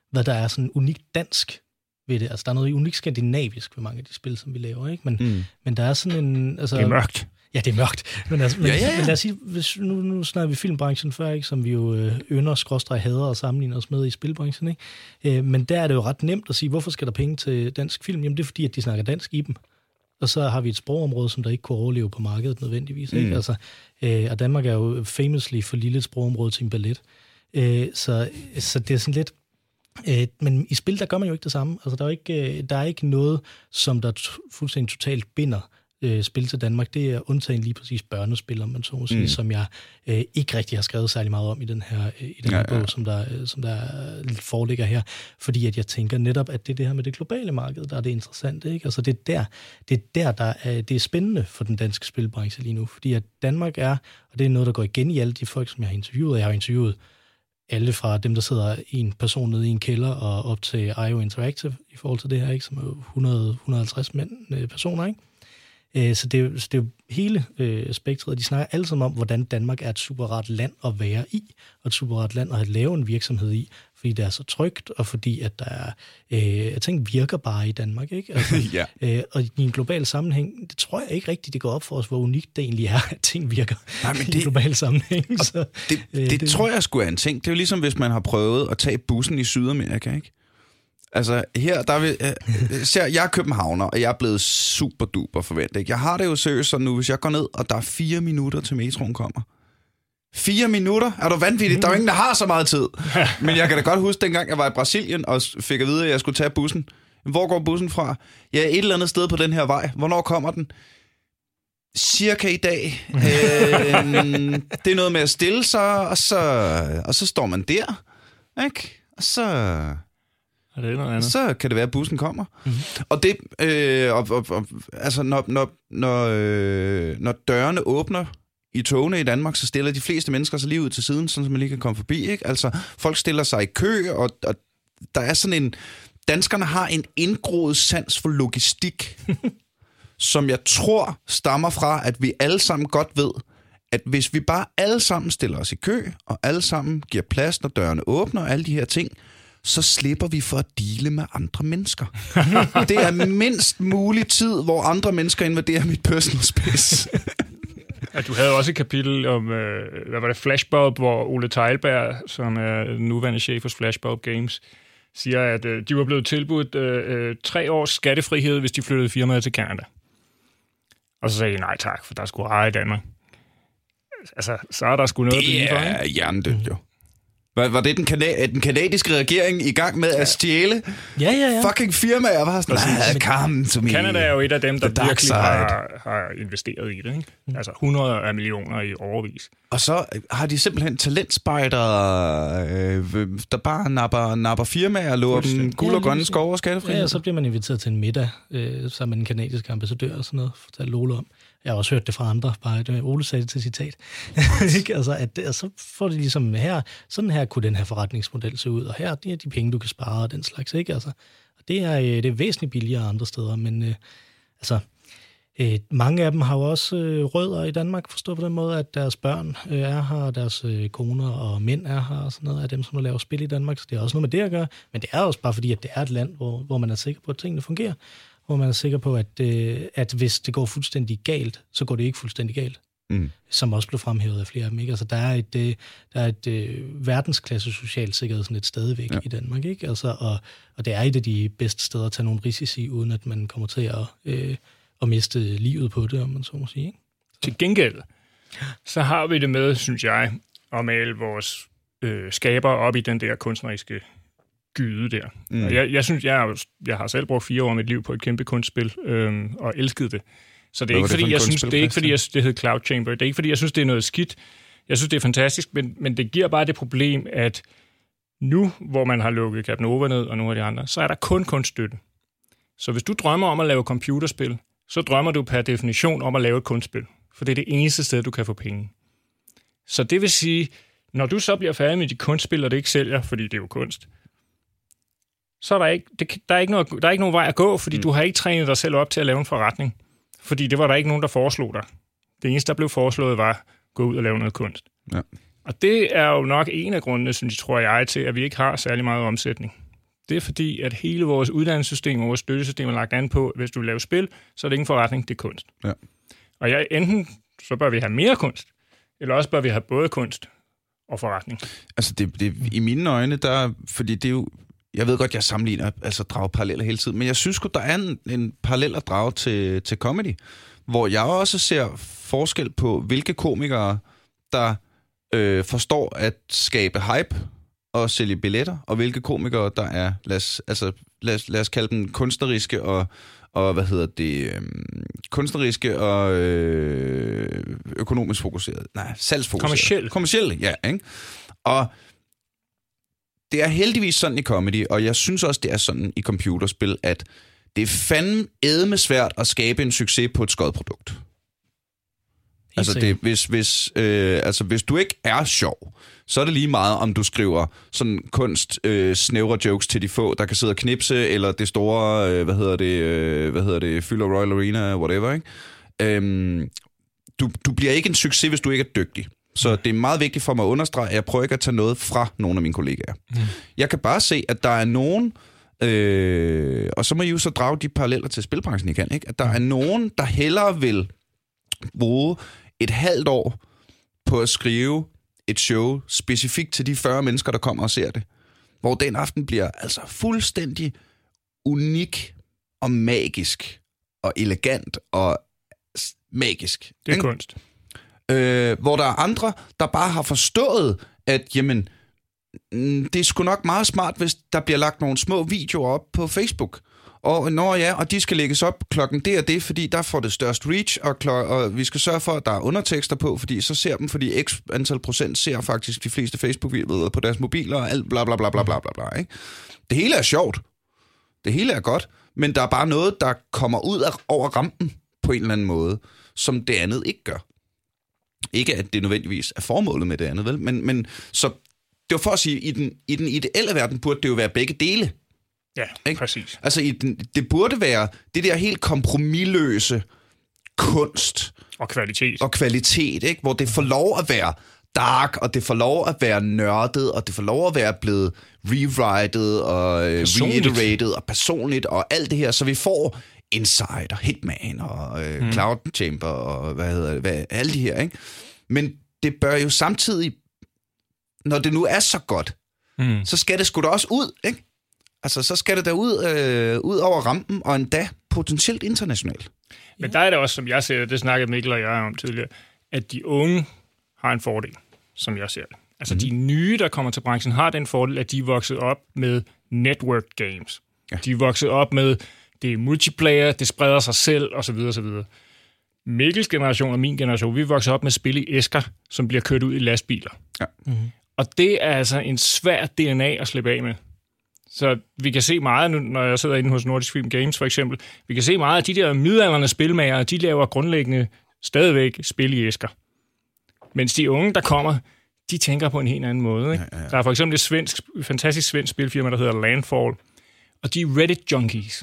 hvad der er sådan unikt dansk ved det. Altså, der er noget unikt skandinavisk ved mange af de spil, som vi laver, ikke? Men, mm. men der er sådan en... Altså, det er mørkt. Ja, det er mørkt. Men, altså, men, ja, ja, ja. men lad os sige, hvis, nu, nu snakker vi filmbranchen før, ikke, som vi jo øh, ynder, skråstreg, hader og sammenligner os med i spilbranchen. Ikke? Øh, men der er det jo ret nemt at sige, hvorfor skal der penge til dansk film? Jamen det er fordi, at de snakker dansk i dem. Og så har vi et sprogområde, som der ikke kunne overleve på markedet nødvendigvis. Ikke? Mm. Altså, øh, og Danmark er jo famously for lille sprogområde til en ballet. Øh, så, så det er sådan lidt... Øh, men i spil, der gør man jo ikke det samme. Altså, der er ikke, øh, der er ikke noget, som der t- fuldstændig totalt binder øh, spil til Danmark. Det er undtagen lige præcis børnespil, om man så må sige, mm. som jeg øh, ikke rigtig har skrevet særlig meget om i den her, øh, i den her ja, ja. bog, som der, øh, som der foreligger her. Fordi at jeg tænker netop, at det er det her med det globale marked, der er det interessante. Ikke? Altså, det er der, det er der, der er, det er spændende for den danske spilbranche lige nu. Fordi at Danmark er, og det er noget, der går igen i alle de folk, som jeg har interviewet. Jeg har interviewet alle fra dem, der sidder en person nede i en kælder og op til I O Interactive i forhold til det her, ikke, som er hundrede til hundrede og halvtreds mænd, øh, personer, ikke? Øh, så, det er, så det er jo hele øh, spektret. De snakker alle sammen om, hvordan Danmark er et super rart land at være i, og et super rart land at lave en virksomhed i, fordi det er så trygt, og fordi at der er, øh, ting virker bare i Danmark, ikke? Altså, ja. øh, og i en global sammenhæng, det tror jeg ikke rigtigt, det går op for os, hvor unikt det egentlig er, at ting virker. Nej, men det, i en global sammenhæng. Så, det, det, det, det tror jeg sgu er en ting. Det er jo ligesom, hvis man har prøvet at tage bussen i Sydamerika, ikke? Altså, her, der er vi... Øh, ser, jeg er københavner, og jeg er blevet super duper forventet. Jeg har det jo seriøst sådan nu, hvis jeg går ned, og der er fire minutter til metroen kommer. Fire minutter? Er du vanvittigt? Der er jo ingen, der har så meget tid. Men jeg kan da godt huske, dengang jeg var i Brasilien, og fik at vide, at jeg skulle tage bussen. Hvor går bussen fra? Ja, et eller andet sted på den her vej. Hvornår kommer den? Cirka i dag. øh, det er noget med at stille sig, og så, og så står man der. Ikke? Og så... Er det noget andet? Så kan det være, at bussen kommer. Mm-hmm. Og det, øh, og, og, og, altså når, når, når, øh, når dørene åbner i togene i Danmark, så stiller de fleste mennesker sig lige ud til siden, så man lige kan komme forbi, ikke? Altså, folk stiller sig i kø, og, og der er sådan en... Danskerne har en indgroet sans for logistik, som jeg tror stammer fra, at vi alle sammen godt ved, at hvis vi bare alle sammen stiller os i kø, og alle sammen giver plads, når dørene åbner, og alle de her ting, så slipper vi for at deale med andre mennesker. Det er mindst mulig tid, hvor andre mennesker invaderer mit personal space. Ja, du havde også et kapitel om, øh, hvad var det, Flashbulb, hvor Ole Teilberg, som er den nuværende chef hos Flashbulb Games, siger, at øh, de var blevet tilbudt øh, tre års skattefrihed, hvis de flyttede firmaet til Canada. Og så sagde de nej tak, for der skulle eje i Danmark. Altså, så er der sgu noget... Det er hjernedødt, jo. Var, var det den, kana- den kanadiske regering i gang med at stjæle ja, ja, ja. fucking firmaer? Var sådan, nah, come to me. Canada er jo et af dem, der virkelig har, har investeret i det. Ikke? Mm. Altså hundrede af millioner i overvis. Og så har de simpelthen talentspejdere, øh, der bare napper, napper firmaer og lover dem guld og grønne skove og skattefri. Ja, og så bliver man inviteret til en middag øh, sammen med den kanadiske ambassadør og sådan noget, fortalte Ole om. Jeg har også hørt det fra andre, bare det, Ole sagde det til citat. altså, at, at så får de ligesom her, sådan her kunne den her forretningsmodel se ud, og her det er de penge, du kan spare og den slags, ikke? Altså, og det er, det er væsentligt billigere andre steder, men øh, altså, øh, mange af dem har jo også øh, rødder i Danmark, forstået på den måde, at deres børn øh, er her, deres øh, koner og mænd er her, og sådan noget af dem, som laver spil i Danmark, så det er også noget med det at gøre, men det er også bare fordi, at det er et land, hvor, hvor man er sikker på, at tingene fungerer. Hvor man er sikker på, at, øh, at hvis det går fuldstændig galt, så går det ikke fuldstændig galt. Mm. Som også blev fremhævet af flere af dem. Ikke? Altså, der er et, øh, der er et øh, verdensklasse socialt sikkerhedsnet stadigvæk ja. i Danmark. Ikke? Altså, og, og det er et af de bedste steder at tage nogle risici, uden at man kommer til at, øh, at miste livet på det, om man så må sige. Ikke? Så. Til gengæld, så har vi det med, synes jeg, at male vores øh, skaber op i den der kunstneriske gyde der. Mm. Jeg, jeg synes, jeg, jeg har selv brugt fire år af mit liv på et kæmpe kunstspil, øhm, og elskede det. Så det er, ikke det fordi, jeg synes, det er ikke fordi, jeg synes, det hedder Cloud Chamber. Det er ikke fordi, jeg synes, det er noget skidt. Jeg synes, det er fantastisk, men, men det giver bare det problem, at nu, hvor man har lukket Capnova ned og nogle af de andre, så er der kun kunststøtte. Så hvis du drømmer om at lave computerspil, så drømmer du per definition om at lave et kunstspil. For det er det eneste sted, du kan få penge. Så det vil sige, når du så bliver færdig med de kunstspil, og det ikke sælger, fordi det er jo kunst, så er der ikke, det, der er ikke, noget, der er ikke nogen vej at gå, fordi mm. du har ikke trænet dig selv op til at lave en forretning. Fordi det var der ikke nogen, der foreslog dig. Det eneste, der blev foreslået, var at gå ud og lave noget kunst. Ja. Og det er jo nok en af grundene, synes jeg, tror jeg, til, at vi ikke har særlig meget omsætning. Det er fordi, at hele vores uddannelsessystem og vores støttesystem er lagt an på, at hvis du laver spil, så er det ingen forretning, det er kunst. Ja. Og jeg, enten så bør vi have mere kunst, eller også bør vi have både kunst og forretning. Altså, det, det, i mine øjne, der, fordi det er jo, jeg ved godt, jeg sammenligner, altså drager paralleller hele tiden, men jeg synes godt, der er en, en parallel at drage til, til comedy, hvor jeg også ser forskel på, hvilke komikere, der øh, forstår at skabe hype og sælge billetter, og hvilke komikere, der er, lad os, altså, lad os, lad os kalde dem kunstneriske og, og hvad hedder det, øh, kunstneriske og øh, økonomisk fokuseret. Nej, salgsfokuseret. Kommercielle. Kommercielle, ja, ikke? Og det er heldigvis sådan i comedy, og jeg synes også, det er sådan i computerspil, at det er fandme ædme svært at skabe en succes på et skodprodukt. Altså, det, hvis, hvis, øh, altså, hvis du ikke er sjov, så er det lige meget, om du skriver sådan kunst, øh, snævre jokes til de få, der kan sidde og knipse, eller det store, øh, hvad hedder det, øh, hvad hedder det, Fylder Royal Arena, whatever, ikke? Øhm, du, du bliver ikke en succes, hvis du ikke er dygtig. Så det er meget vigtigt for mig at understrege, at jeg prøver ikke at tage noget fra nogle af mine kollegaer. Mm. Jeg kan bare se, at der er nogen, øh, og så må I jo så drage de paralleller til spilbranchen, I kan, ikke? At der er nogen, der hellere vil bruge et halvt år på at skrive et show specifikt til de fyrre mennesker, der kommer og ser det. Hvor den aften bliver altså fuldstændig unik og magisk og elegant og magisk. Det er ikke? Kunst. Øh, hvor der er andre, der bare har forstået, at jamen, det er sgu nok meget smart, hvis der bliver lagt nogle små videoer op på Facebook. Og når ja, og de skal lægges op klokken det og det, fordi der får det størst reach, og, klok- og vi skal sørge for, at der er undertekster på, fordi så ser dem, fordi x antal procent ser faktisk de fleste Facebook-videoer på deres mobiler, og alt bla bla bla bla bla bla bla, ikke? Det hele er sjovt. Det hele er godt, men der er bare noget, der kommer ud af, over rampen på en eller anden måde, som det andet ikke gør. Ikke at det nødvendigvis er formålet med det andet, vel? Men, men så det var for at sige, i den, i den ideelle verden burde det jo være begge dele. Ja, ikke? Præcis. Altså, i den, det burde være det der helt kompromisløse kunst. Og kvalitet. Og kvalitet, ikke? Hvor det får lov at være dark, og det får lov at være nørdet, og det får lov at være blevet rewritet og reiterated og personligt og alt det her, så vi får Inside og Hitman og øh, mm. Cloud Chamber og hvad hedder det, hvad, alle de her, ikke? Men det bør jo samtidig, når det nu er så godt, mm. så skal det sgu da også ud, ikke? Altså, så skal det da ud, øh, ud over rampen, og endda potentielt internationalt. Men der er det også, som jeg ser det, det snakkede Mikkel og jeg om tidligere, at de unge har en fordel, som jeg ser det. Altså, mm. de nye, der kommer til branchen, har den fordel, at de er vokset op med network games. Ja. De er vokset op med, det er multiplayer, det spreder sig selv, osv. osv. Mikkels generation og min generation, vi er vokset op med spil i æsker, som bliver kørt ud i lastbiler. Ja. Mm-hmm. Og det er altså en svær D N A at slippe af med. Så vi kan se meget, når jeg sidder inde hos Nordisk Film Games for eksempel, vi kan se meget af de der midaldrende spilmagere, de laver grundlæggende stadigvæk spil i æsker. Mens de unge, der kommer, de tænker på en helt anden måde. Ikke? Ja, ja, ja. Der er for eksempel et svensk, fantastisk svensk spilfirma, der hedder Landfall, og de er Reddit-junkies.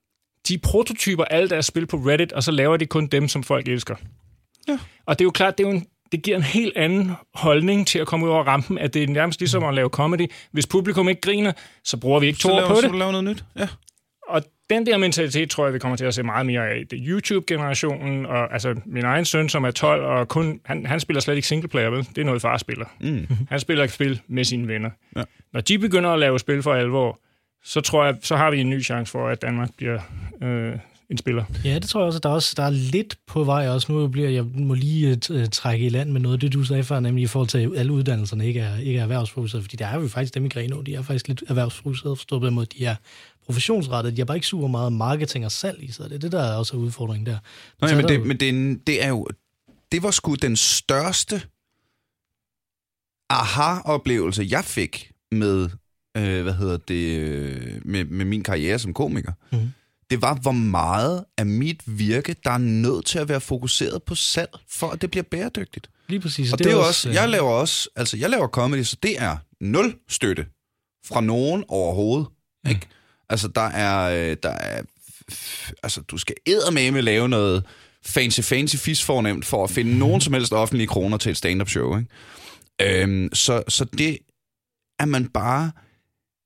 De prototyper alle deres spil på Reddit, og så laver de kun dem, som folk elsker. Ja. Og det er jo klart, det er jo en det giver en helt anden holdning til at komme ud over rampen, at det er nærmest ligesom at lave comedy. Hvis publikum ikke griner, så bruger vi ikke to år på det. Så laver noget nyt, ja. Og den der mentalitet, tror jeg, vi kommer til at se meget mere af. Det er YouTube-generationen, og altså min egen søn, som er tolv, og kun, han, han spiller slet ikke singleplayer, vel? Det er noget, far spiller. Mm. Han spiller ikke spil med sine venner. Ja. Når de begynder at lave spil for alvor, så tror jeg, så har vi en ny chance for, at Danmark bliver øh, en spiller. Ja, det tror jeg også, at der, også, der er lidt på vej også. Nu bliver jeg må lige uh, trække i land med noget, det du sagde før, nemlig i forhold til, at alle uddannelserne ikke er, ikke er erhvervsfokuseret, fordi der er jo faktisk dem i Grenaa, de er faktisk lidt erhvervsfokuseret, forstået på den måde, de er professionsrettet, de har bare ikke super meget marketing og salg i, så det er det, der er også udfordringen der. Nå, ja, men, det, men det, det er jo, det var sgu den største aha-oplevelse, jeg fik med, øh, hvad hedder det, med, med min karriere som komiker. Mm. Det var, hvor meget af mit virke, der er nødt til at være fokuseret på salg, for at det bliver bæredygtigt. Lige præcis. Og det, det er også, også, jeg laver også, altså jeg laver comedy, så det er nul støtte fra nogen overhovedet. Mm. Ikke? Altså der er, der er, altså du skal eddermame lave noget fancy, fancy fis fornemt, for at finde mm. nogen som helst offentlige kroner til et stand-up show. Ikke? Øhm, så, så det er man bare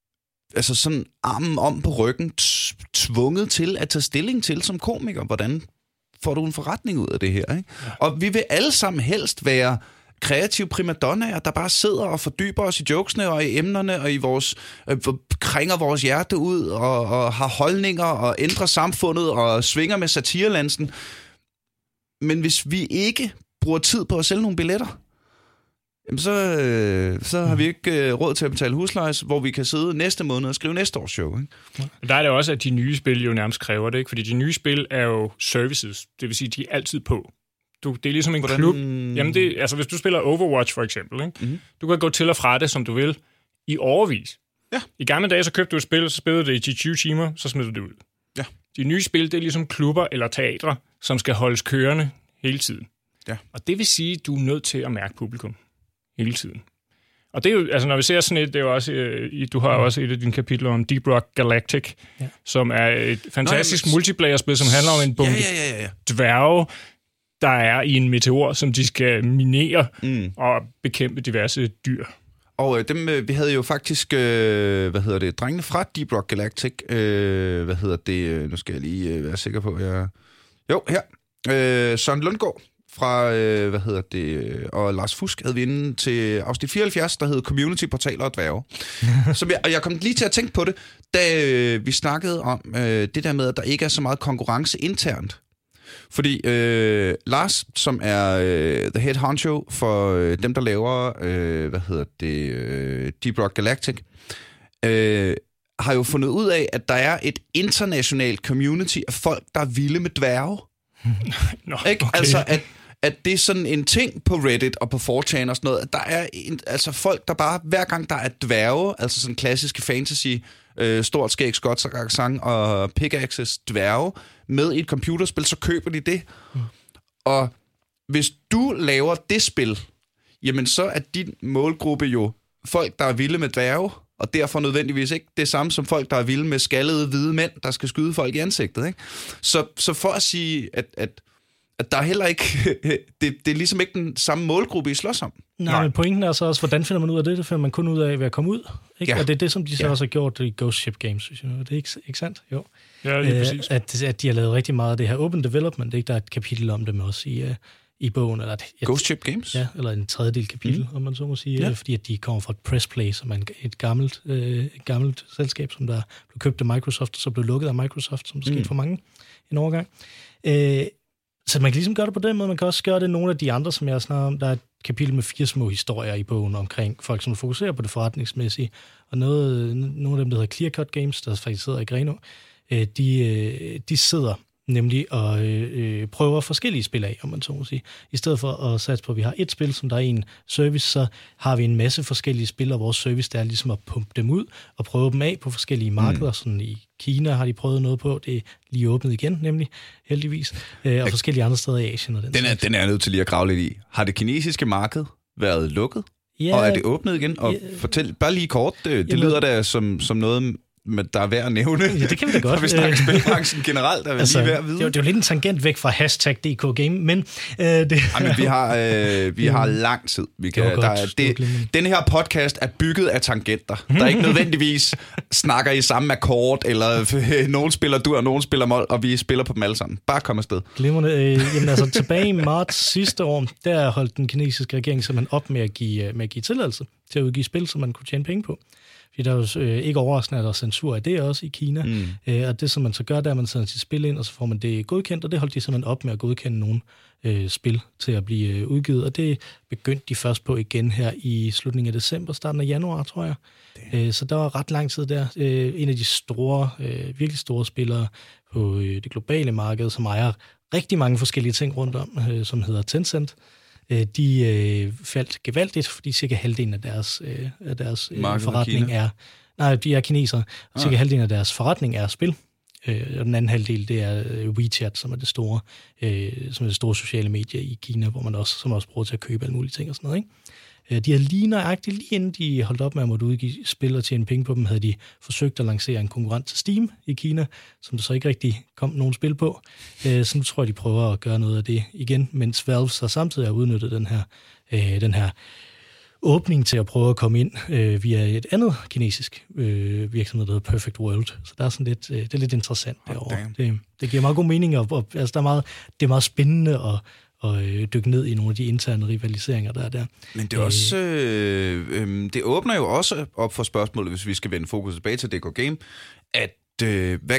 altså sådan armen om på ryggen, tvunget til at tage stilling til som komiker. Hvordan får du en forretning ud af det her, ikke? Ja. Og vi vil alle sammen helst være kreative primadonnaer, der bare sidder og fordyber os i jokesene og i emnerne og i vores, øh, kringer vores hjerte ud og, og har holdninger og ændrer samfundet og svinger med satirelansen. Men hvis vi ikke bruger tid på at sælge nogle billetter, jamen så, øh, så har vi ikke øh, råd til at betale husleje, hvor vi kan sidde næste måned og skrive næste års show. Ikke? Ja. Der er det også, at de nye spil jo nærmest kræver det, ikke? Fordi de nye spil er jo services, det vil sige, de er altid på. Du, det er ligesom en Hvordan? klub. Jamen det, altså hvis du spiller Overwatch for eksempel, ikke? Mm-hmm. Du kan gå til og fra det, som du vil, i overvis. Ja. I gamle dage, så købte du et spil, så spillede det i tyve timer, så smed du det ud. Ja. De nye spil, det er ligesom klubber eller teatre, som skal holdes kørende hele tiden. Ja. Og det vil sige, at du er nødt til at mærke publikum hele tiden. Og det er jo, altså når vi ser sådan et, det er jo også, øh, du har mm. også et af dine kapitler om Deep Rock Galactic, ja. som er et fantastisk Nå, multiplayer-spil, som handler om en bunke ja, ja, ja, ja. dværge, der er i en meteor, som de skal minere mm. og bekæmpe diverse dyr. Og øh, dem, øh, vi havde jo faktisk, øh, hvad hedder det, drengene fra Deep Rock Galactic, øh, hvad hedder det, øh, nu skal jeg lige øh, være sikker på, jeg... Jo, her, øh, Søren Lundgaard fra, øh, hvad hedder det, og Lars Fusk havde vi inde til afsnit fireoghalvfjerds, der hed Community, Portaler og Dværge. Som jeg, og jeg kom lige til at tænke på det, da øh, vi snakkede om øh, det der med, at der ikke er så meget konkurrence internt. Fordi øh, Lars, som er øh, the head honcho for øh, dem, der laver, øh, hvad hedder det, øh, Deep Rock Galactic, øh, har jo fundet ud af, at der er et internationalt community af folk, der er vilde med dværge. Nå, ikke? Okay. Altså, at, at det er sådan en ting på Reddit og på four chan og sådan noget, at der er en, altså folk, der bare, hver gang der er dværge, altså sådan klassiske fantasy, øh, stort skæg, skotsk accent og pickaxes dværge, med i et computerspil, så køber de det. Mm. Og hvis du laver det spil, jamen så er din målgruppe jo folk, der er vilde med dværge, og derfor nødvendigvis ikke det samme som folk, der er vilde med skaldede hvide mænd, der skal skyde folk i ansigtet. Ikke? Så, så for at sige, at, at, at der er heller ikke... det, det er ligesom ikke den samme målgruppe, I slås om. Nej, Nej, men pointen er så også, hvordan finder man ud af det? Det finder man kun ud af ved at komme ud. Ikke? Ja. Og det er det, som de så ja. også har gjort i Ghost Ship Games, synes jeg. Det er ikke, ikke sandt? Jo. Ja, lige præcis. At, at de har lavet rigtig meget af det her open development. Ikke? Der er et kapitel om dem også i... Uh, i bogen. Eller et, et, Ghost Ship Games? Ja, eller en tredjedel kapitel, mm. om man så må sige, ja. fordi at de kommer fra et Pressplay, som er et gammelt, øh, et gammelt selskab, som der blev købt af Microsoft, og så blev lukket af Microsoft, som der skete mm. for mange en overgang. Øh, så man kan ligesom gøre det på den måde, man kan også gøre det nogle af de andre, som jeg snakker om. Der er et kapitel med fire små historier i bogen omkring folk, som fokuserer på det forretningsmæssige, og noget, nogle af dem, der hedder Clear Cut Games, der faktisk sidder i Grenaa, øh, de, øh, de sidder nemlig at øh, prøve forskellige spil af, om man så må sige. I stedet for at satse på, at vi har et spil, som der er en service, så har vi en masse forskellige spil, og vores service, der er ligesom at pumpe dem ud og prøve dem af på forskellige markeder. Mm. Sådan i Kina har de prøvet noget på, det er lige åbnet igen, nemlig heldigvis, øh, og forskellige andre steder i Asien. Og den, den, er, den er jeg nødt til lige at grave lidt i. Har det kinesiske marked været lukket? Ja, og er det åbnet igen? Og ja, fortæl bare lige kort, det, det lyder da som, som noget... Men der er værd at nævne. Ja, det kan vi da godt. Når vi snakker spilbranchen generelt, der er altså, lige værd at vide. Det er, jo, det er jo lidt en tangent væk fra hashtag D K Game, men... Øh, det... Jamen, vi har, øh, vi har lang tid. Vi kan, der er, det, den her podcast er bygget af tangenter. Der er ikke nødvendigvis snakker i samme akkord, eller øh, nogen spiller dur, og nogen spiller mol, og vi spiller på dem alle sammen. Bare kom afsted. Glimrende. Øh, jamen altså, tilbage i marts sidste år, der holdt den kinesiske regering simpelthen op med at give, med at give tilladelse til at udgive spil, som man kunne tjene penge på. Fordi der er jo øh, ikke overraskende, at der er censur af det også i Kina. Mm. Øh, og det, som man så gør, der er, at man sender sit spil ind, og så får man det godkendt, og det holdt de simpelthen op med at godkende nogle øh, spil til at blive øh, udgivet. Og det begyndte de først på igen her i slutningen af december, starten af januar, tror jeg. Øh, så der var ret lang tid der. Øh, en af de store, øh, virkelig store spillere på øh, det globale marked, som ejer rigtig mange forskellige ting rundt om, øh, som hedder Tencent, de øh, faldt gevaldigt, fordi cirka halvdelen af deres, øh, af deres øh, forretning er... Nej, de er kinesere. Ah. Cirka halvdelen af deres forretning er spil. Øh, og den anden halvdel, det er øh, WeChat, som er det store, øh, som er det store sociale medie i Kina, hvor man også, som også bruger til at købe alle mulige ting og sådan noget, ikke? De havde lige nøjagtigt, lige inden de holdt op med at måtte udgive spil og tjene penge på dem, havde de forsøgt at lancere en konkurrent til Steam i Kina, som der så ikke rigtig kom nogen spil på. Så nu tror jeg, de prøver at gøre noget af det igen, mens Valve så samtidig har udnyttet den her, den her åbning til at prøve at komme ind øh, via et andet kinesisk øh, virksomhed, der hedder Perfect World. Så der er sådan lidt, øh, det er lidt interessant oh, derovre. Det, det giver meget god mening, og, og altså, der er meget, det er meget spændende at og øh, dykke ned i nogle af de interne rivaliseringer, der er der. Men det er også, øh, øh, det åbner jo også op for spørgsmålet, hvis vi skal vende fokus tilbage til D K Game, at øh, hvad,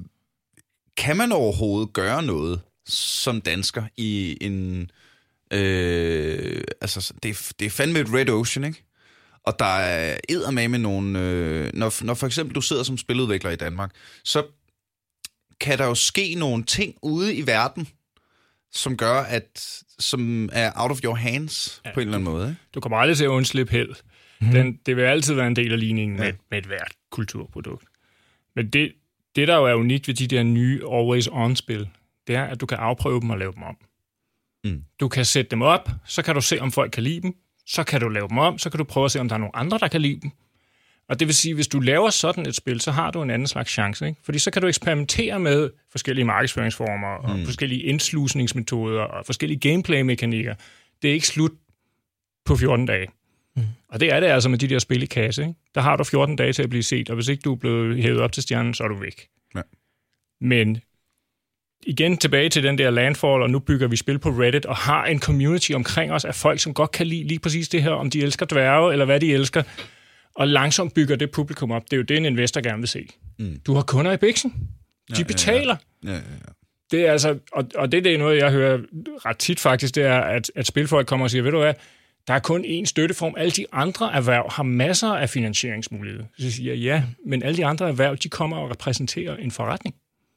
kan man overhovedet gøre noget som dansker i en... Øh, altså, det er, det er fandme et red ocean, ikke? Og der er eddermame med nogle... Øh, når, når for eksempel du sidder som spiludvikler i Danmark, så kan der jo ske nogle ting ude i verden, som gør, at... som er out of your hands, ja, på en eller anden måde, ikke? Du kommer aldrig til at undslippe held. Mm. Den, det vil altid være en del af ligningen med, ja. med et hvert kulturprodukt. Men det, det, der jo er unikt ved de der nye always-on-spil, det er, at du kan afprøve dem og lave dem om. Mm. Du kan sætte dem op, så kan du se, om folk kan lide dem. Så kan du lave dem om, så kan du prøve at se, om der er nogle andre, der kan lide dem. Og det vil sige, hvis du laver sådan et spil, så har du en anden slags chance, ikke? Fordi så kan du eksperimentere med forskellige markedsføringsformer og mm. forskellige indslusningsmetoder og forskellige gameplay-mekanikker. Det er ikke slut på fjorten dage. Mm. Og det er det altså med de der spil i kasse, ikke? Der har du fjorten dage til at blive set, og hvis ikke du er blevet hævet op til stjernen, så er du væk. Ja. Men igen tilbage til den der landfall, og nu bygger vi spil på Reddit, og har en community omkring os af folk, som godt kan lide lige præcis det her, om de elsker dværge, eller hvad de elsker, og langsomt bygger det publikum op. Det er jo det, en investor gerne vil se. Mm. Du har kunder i biksen. De ja, betaler. Ja, ja. Ja, ja, ja. Det er altså, og, og det, det er noget, jeg hører ret tit faktisk, det er, at, at spilfolk kommer og siger, ved du hvad, der er kun én støtteform. Alle de andre erhverv har masser af finansieringsmuligheder. Så siger jeg, ja, men alle de andre erhverv, de kommer og repræsenterer en forretning.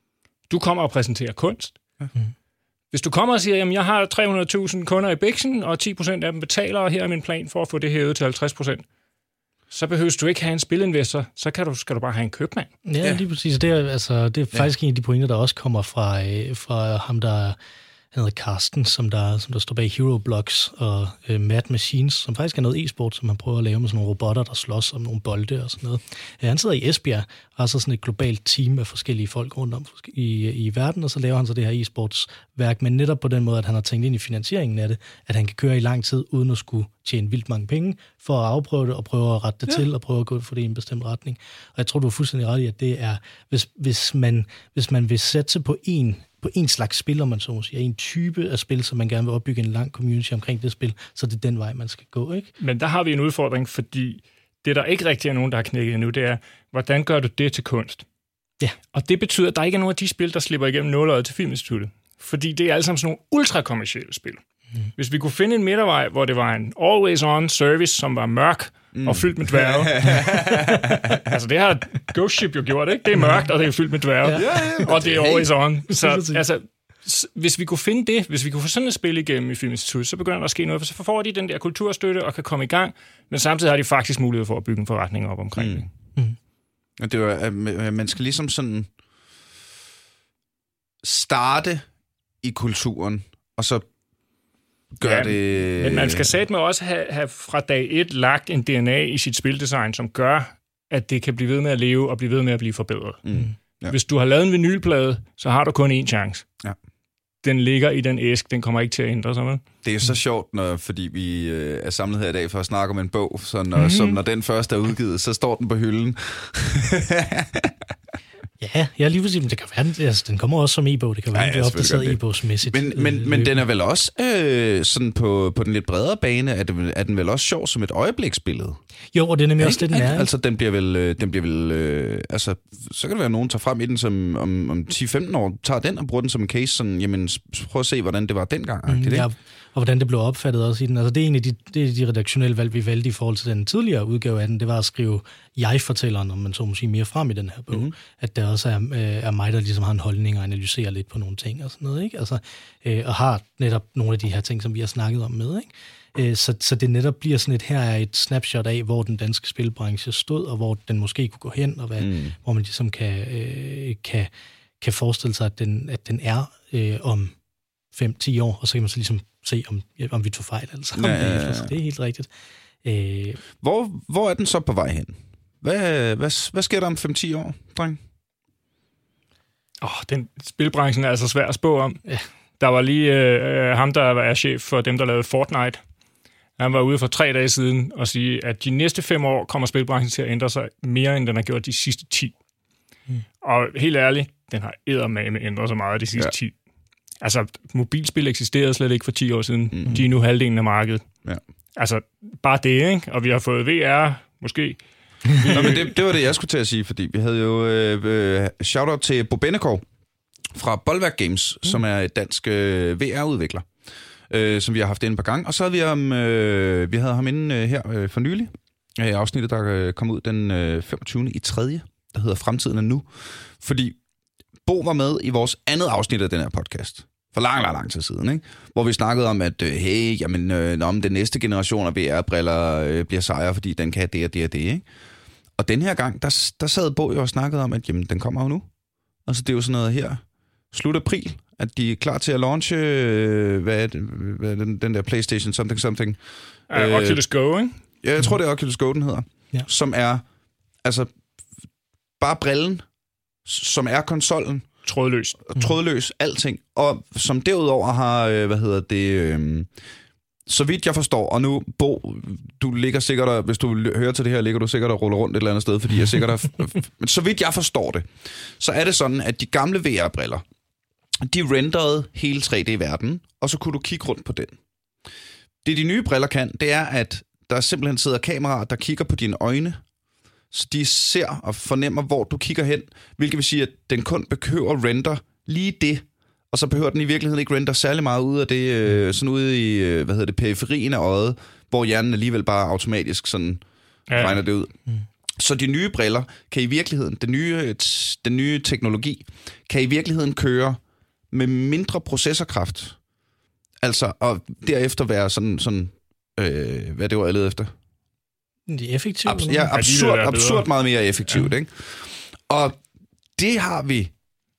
Du kommer og præsenterer kunst. Ja. Mm. Hvis du kommer og siger, jamen jeg har tre hundrede tusind kunder i biksen, og ti procent af dem betaler, og her er min plan for at få det hævet til halvtreds procent, så behøver du ikke have en spilinvestor, så kan du, skal du bare have en købmand. Ja, ja. Lige præcis. Det er, altså, det er faktisk ja. en af de pointer, der også kommer fra, fra ham, der han hedder Carsten, som der, som der står bag Hero Blocks og uh, Mad Machines, som faktisk er noget e-sport, som man prøver at lave med sådan nogle robotter, der slås om nogle bolde og sådan noget. Ja, han sidder i Esbjerg og har så sådan et globalt team af forskellige folk rundt om i, i verden, og så laver han så det her e-sportsværk, men netop på den måde, at han har tænkt ind i finansieringen af det, at han kan køre i lang tid, uden at skulle tjene vildt mange penge, for at afprøve det og prøve at rette det ja. til, og prøve at gå for det i en bestemt retning. Og jeg tror, du er fuldstændig ret i, at det er, hvis, hvis, man, hvis man vil sætte på en på en slags spil, om man så må sige, en type af spil, som man gerne vil opbygge en lang community omkring det spil, så det er den vej, man skal gå, ikke? Men der har vi en udfordring, fordi det, der ikke rigtig er nogen, der har knækket endnu, det er, hvordan gør du det til kunst? Ja. Og det betyder, at der ikke er nogen af de spil, der slipper igennem nåløjet til Filminstituttet. Fordi det er alle sammen sådan nogle ultrakommercielle spil. Mm. Hvis vi kunne finde en midtervej, hvor det var en always-on service, som var mørk mm. og fyldt med dværge. Altså det har Ghost Ship jo gjort, ikke? Det er mørkt, og det er fyldt med dværge. Ja. Og det er always-on. Så altså, hvis vi kunne finde det, hvis vi kunne få sådan et spil igennem i Filminstituttet, så begynder der at ske noget, for så får de den der kulturstøtte og kan komme i gang, men samtidig har de faktisk mulighed for at bygge en forretning op omkring mm. det. Mm. Og det var, at man skal ligesom sådan starte i kulturen, og så gør ja, det... Men man skal satme også have, have fra dag et lagt en D N A i sit spildesign, som gør, at det kan blive ved med at leve og blive ved med at blive forbedret. Mm. Ja. Hvis du har lavet en vinylplade, så har du kun én chance. Ja. Den ligger i den æsk, den kommer ikke til at ændre sig med. Det er jo så sjovt, når, fordi vi øh, er samlet her i dag for at snakke om en bog, så når, mm-hmm. som når den første er udgivet, så står den på hylden. Ja, jeg lige vil sige, det kan være, altså, den kommer også som e-bog, det kan være, ja, ja, det er opdateret e-bogsmæssigt. Men, men, øh, men den er vel også øh, sådan på, på den lidt bredere bane, er, det, er den vel også sjov som et øjebliksbillede? Jo, og det er nemlig også det, den er. Altså, den bliver vel, den bliver vel øh, altså, så kan det være, at nogen tager frem i den som om, om ti femten år, tager den og bruger den som en case, sådan, jamen, prøv at se, hvordan det var dengang. Mm, ja, og hvordan det blev opfattet også i den. Altså, det er en af de, det er de redaktionelle valg, vi valgte i forhold til den tidligere udgave af den, det var at skrive jeg-fortælleren, om man så må sige, mere frem i den her bog. Mm-hmm. At der også er, øh, er mig, der ligesom har en holdning og analyserer lidt på nogle ting og sådan noget, ikke? Altså, øh, og har netop nogle af de her ting, som vi har snakket om med, ikke? Øh, så, så det netop bliver sådan et, her er et snapshot af, hvor den danske spilbranche stod, og hvor den måske kunne gå hen, og hvad, mm. hvor man ligesom kan, øh, kan, kan forestille sig, at den, at den er øh, om fem til ti år, og så kan man så ligesom se, om, om vi tog fejl, altså. Ja, ja, ja. Det er helt rigtigt. Øh, hvor, hvor er den så på vej hen? Hvad, hvad, hvad sker der om fem til ti år, dreng? Åh, oh, den spilbranchen er altså svær at spå om. Ja. Der var lige øh, ham, der er chef for dem, der lavede Fortnite. Han var ude for tre dage siden og sige, at de næste fem år kommer spilbranchen til at ændre sig mere, end den har gjort de sidste ti. Mm. Og helt ærligt, den har eddermame ændret sig meget de sidste ja. ti. Altså, mobilspil eksisterede slet ikke for ti år siden. Mm. De er nu halvdelen af markedet. Ja. Altså, bare det, ikke? Og vi har fået V R, måske. Nå, men det, det var det, jeg skulle til at sige, fordi vi havde jo øh, shout-out til Bo Bennekov fra Bolværk Games, mm. som er et dansk øh, V R-udvikler, øh, som vi har haft inde et par gange. Og så havde vi ham, øh, vi havde ham inde øh, her øh, for nylig, i øh, afsnittet, der øh, kom ud den øh, femogtyvende i tredje, der hedder Fremtiden er nu. Fordi Bo var med i vores andet afsnit af den her podcast. For lang, lang, lang tid siden, ikke? Hvor vi snakkede om, at øh, hey, jamen, øh, om den næste generation af V R-briller øh, bliver sejre, fordi den kan det og det og det, ikke? Og den her gang, der, der sad Bo jo og snakkede om, at jamen, den kommer jo nu. Altså, det er jo sådan noget her, slut april, at de er klar til at launche, øh, hvad er, det, hvad er den, den der PlayStation something something. Uh, øh, Oculus Go, ikke? Ja, jeg tror, det er Oculus Go, den hedder. Ja. Som er, altså, bare brillen, som er konsollen. Trådløs. Trådløs, alting. Og som derudover har, øh, hvad hedder det, øh, så vidt jeg forstår, og nu, Bo, du ligger sikkert, og, hvis du hører til det her, ligger du sikkert og ruller rundt et eller andet sted, fordi jeg sikkert har, men så vidt jeg forstår det, så er det sådan, at de gamle V R-briller, de renderede hele tre D-verdenen, og så kunne du kigge rundt på den. Det de nye briller kan, det er, at der simpelthen sidder kameraer, der kigger på dine øjne, så de ser og fornemmer, hvor du kigger hen, hvilket vil sige, at den kun behøver render lige det, og så behøver den i virkeligheden ikke render særlig meget ud af det, øh, sådan ude i, øh, hvad hedder det, periferien af øjet, hvor hjernen alligevel bare automatisk sådan ja. regner det ud. Mm. Så de nye briller kan i virkeligheden, den nye, den nye teknologi, kan i virkeligheden køre med mindre processorkraft. Altså, og derefter være sådan, sådan øh, hvad det var, jeg led efter? Det er effektivt. Abs- ja, absurd, absurd meget mere effektivt, ja. Ikke? Og det har vi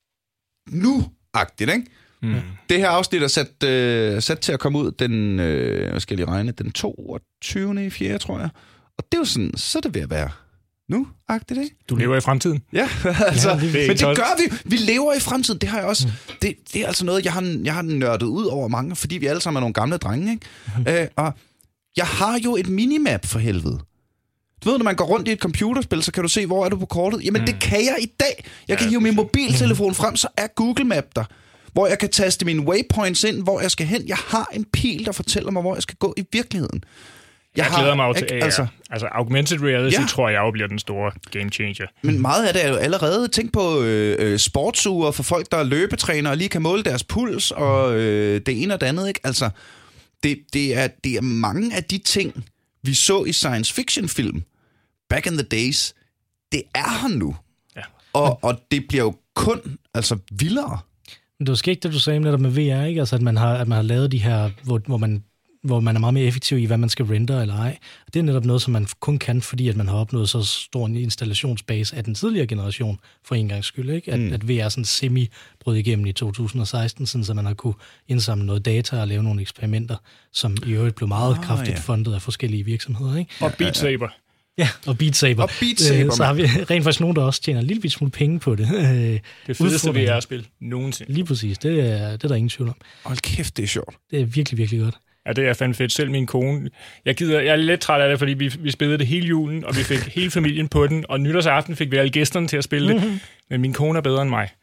nu-agtigt, ikke? Mm. Det her afsnit er sat, øh, sat til at komme ud den, øh, hvad skal jeg lige regne, den toogtyvende i fjerde, tror jeg. Og det er jo sådan, så er det ved at være nu-agtigt, ikke? Du lever i fremtiden. Ja, altså, ja, det men det gør vi. Vi lever i fremtiden. Det har jeg også. Mm. Det, det er altså noget, jeg har, jeg har nørdet ud over mange, fordi vi alle sammen er nogle gamle drenge, ikke? Mm. Øh, og jeg har jo et minimap for helvede. Du ved, når man går rundt i et computerspil, så kan du se, hvor er du på kortet. Jamen, mm. det kan jeg i dag. Jeg kan ja, hive min mobiltelefon frem, så er Google Map der. Hvor jeg kan taste mine waypoints ind, hvor jeg skal hen. Jeg har en pil, der fortæller mig, hvor jeg skal gå i virkeligheden. Jeg, jeg glæder mig jo til A R. Altså, altså augmented reality, ja. tror jeg jo bliver den store game changer. Men meget af det er jo allerede. Tænk på øh, sportsure for folk, der er løbetræner og lige kan måle deres puls og øh, det ene og det andet, ikke? Altså, det, det, er, det er mange af de ting, vi så i science fiction film back in the days, det er her nu. Ja. Og, og det bliver jo kun altså vildere. Men det var skægt, det du sagde netop med V R, ikke? Altså, at man har, at man har lavet de her, hvor, hvor man hvor man er meget mere effektiv i, hvad man skal render eller ej. Det er netop noget, som man kun kan, fordi at man har opnået så stor en installationsbase af den tidligere generation, for en gangs skyld, ikke? At, mm. at V R sådan semi brød igennem i to tusind og seksten, sådan, så man har kunne indsamle noget data og lave nogle eksperimenter, som i øvrigt blev meget oh, kraftigt ja. fundet af forskellige virksomheder, ikke? Og Beat Saber. Ja, og Beat Saber. Og Beat Saber. Så har vi rent faktisk nogen, der også tjener en lille smule penge på det. Det fedeste V R-spil nogensinde. Lige præcis, det er, det er der ingen tvivl om. Hold kæft, det er sjovt. Det er virkelig, virkelig godt. Ja, det er fandme fedt. Selv min kone. Jeg, gider, jeg er lidt træt af det, fordi vi, vi spillede det hele julen, og vi fik hele familien på den, og nytårsaften fik vi alle gæsterne til at spille det. Mm-hmm. Men min kone er bedre end mig.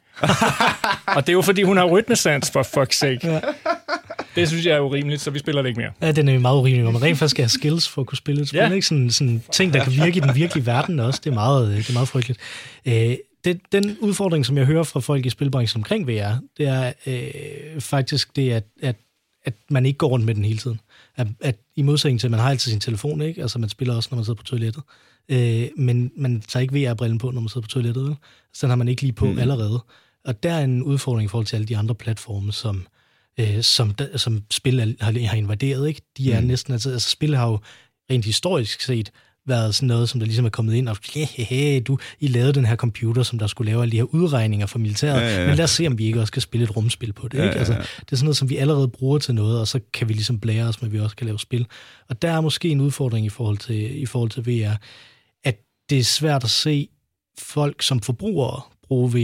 Og det er jo, fordi hun har rytmesans, for fuck's sake. Ja. Det synes jeg er urimeligt, så vi spiller det ikke mere. Ja, det er meget urimeligt, hvor man rent faktisk skal have skills for at kunne spille et spil. Ja. Ikke sådan, sådan ting, der kan virke i den virkelige verden også. Det er meget, det er meget frygteligt. Øh, det, den udfordring, som jeg hører fra folk i spilbranchen omkring V R, det er øh, faktisk det, at, at at man ikke går rundt med den hele tiden. At, at i modsætning til, at man har altid sin telefon, ikke? Altså man spiller også, når man sidder på toilettet. Øh, men man tager ikke V R-brillen på, når man sidder på toilettet. Vel? Så den har man ikke lige på mm. allerede. Og der er en udfordring i forhold til alle de andre platforme, som, øh, som, som spil har, har invaderet. Ikke? De er mm. næsten, altså, altså spil har jo rent historisk set været sådan noget, som der ligesom er kommet ind og hey, du, I lavede den her computer, som der skulle lave alle de her udregninger for militæret, ja, ja. Men lad os se, om vi ikke også kan spille et rumspil på det. Ja, ikke? Altså, det er sådan noget, som vi allerede bruger til noget, og så kan vi ligesom blære os, men vi også kan lave spil. Og der er måske en udfordring i forhold til, i forhold til V R, at det er svært at se folk som forbrugere bruge V R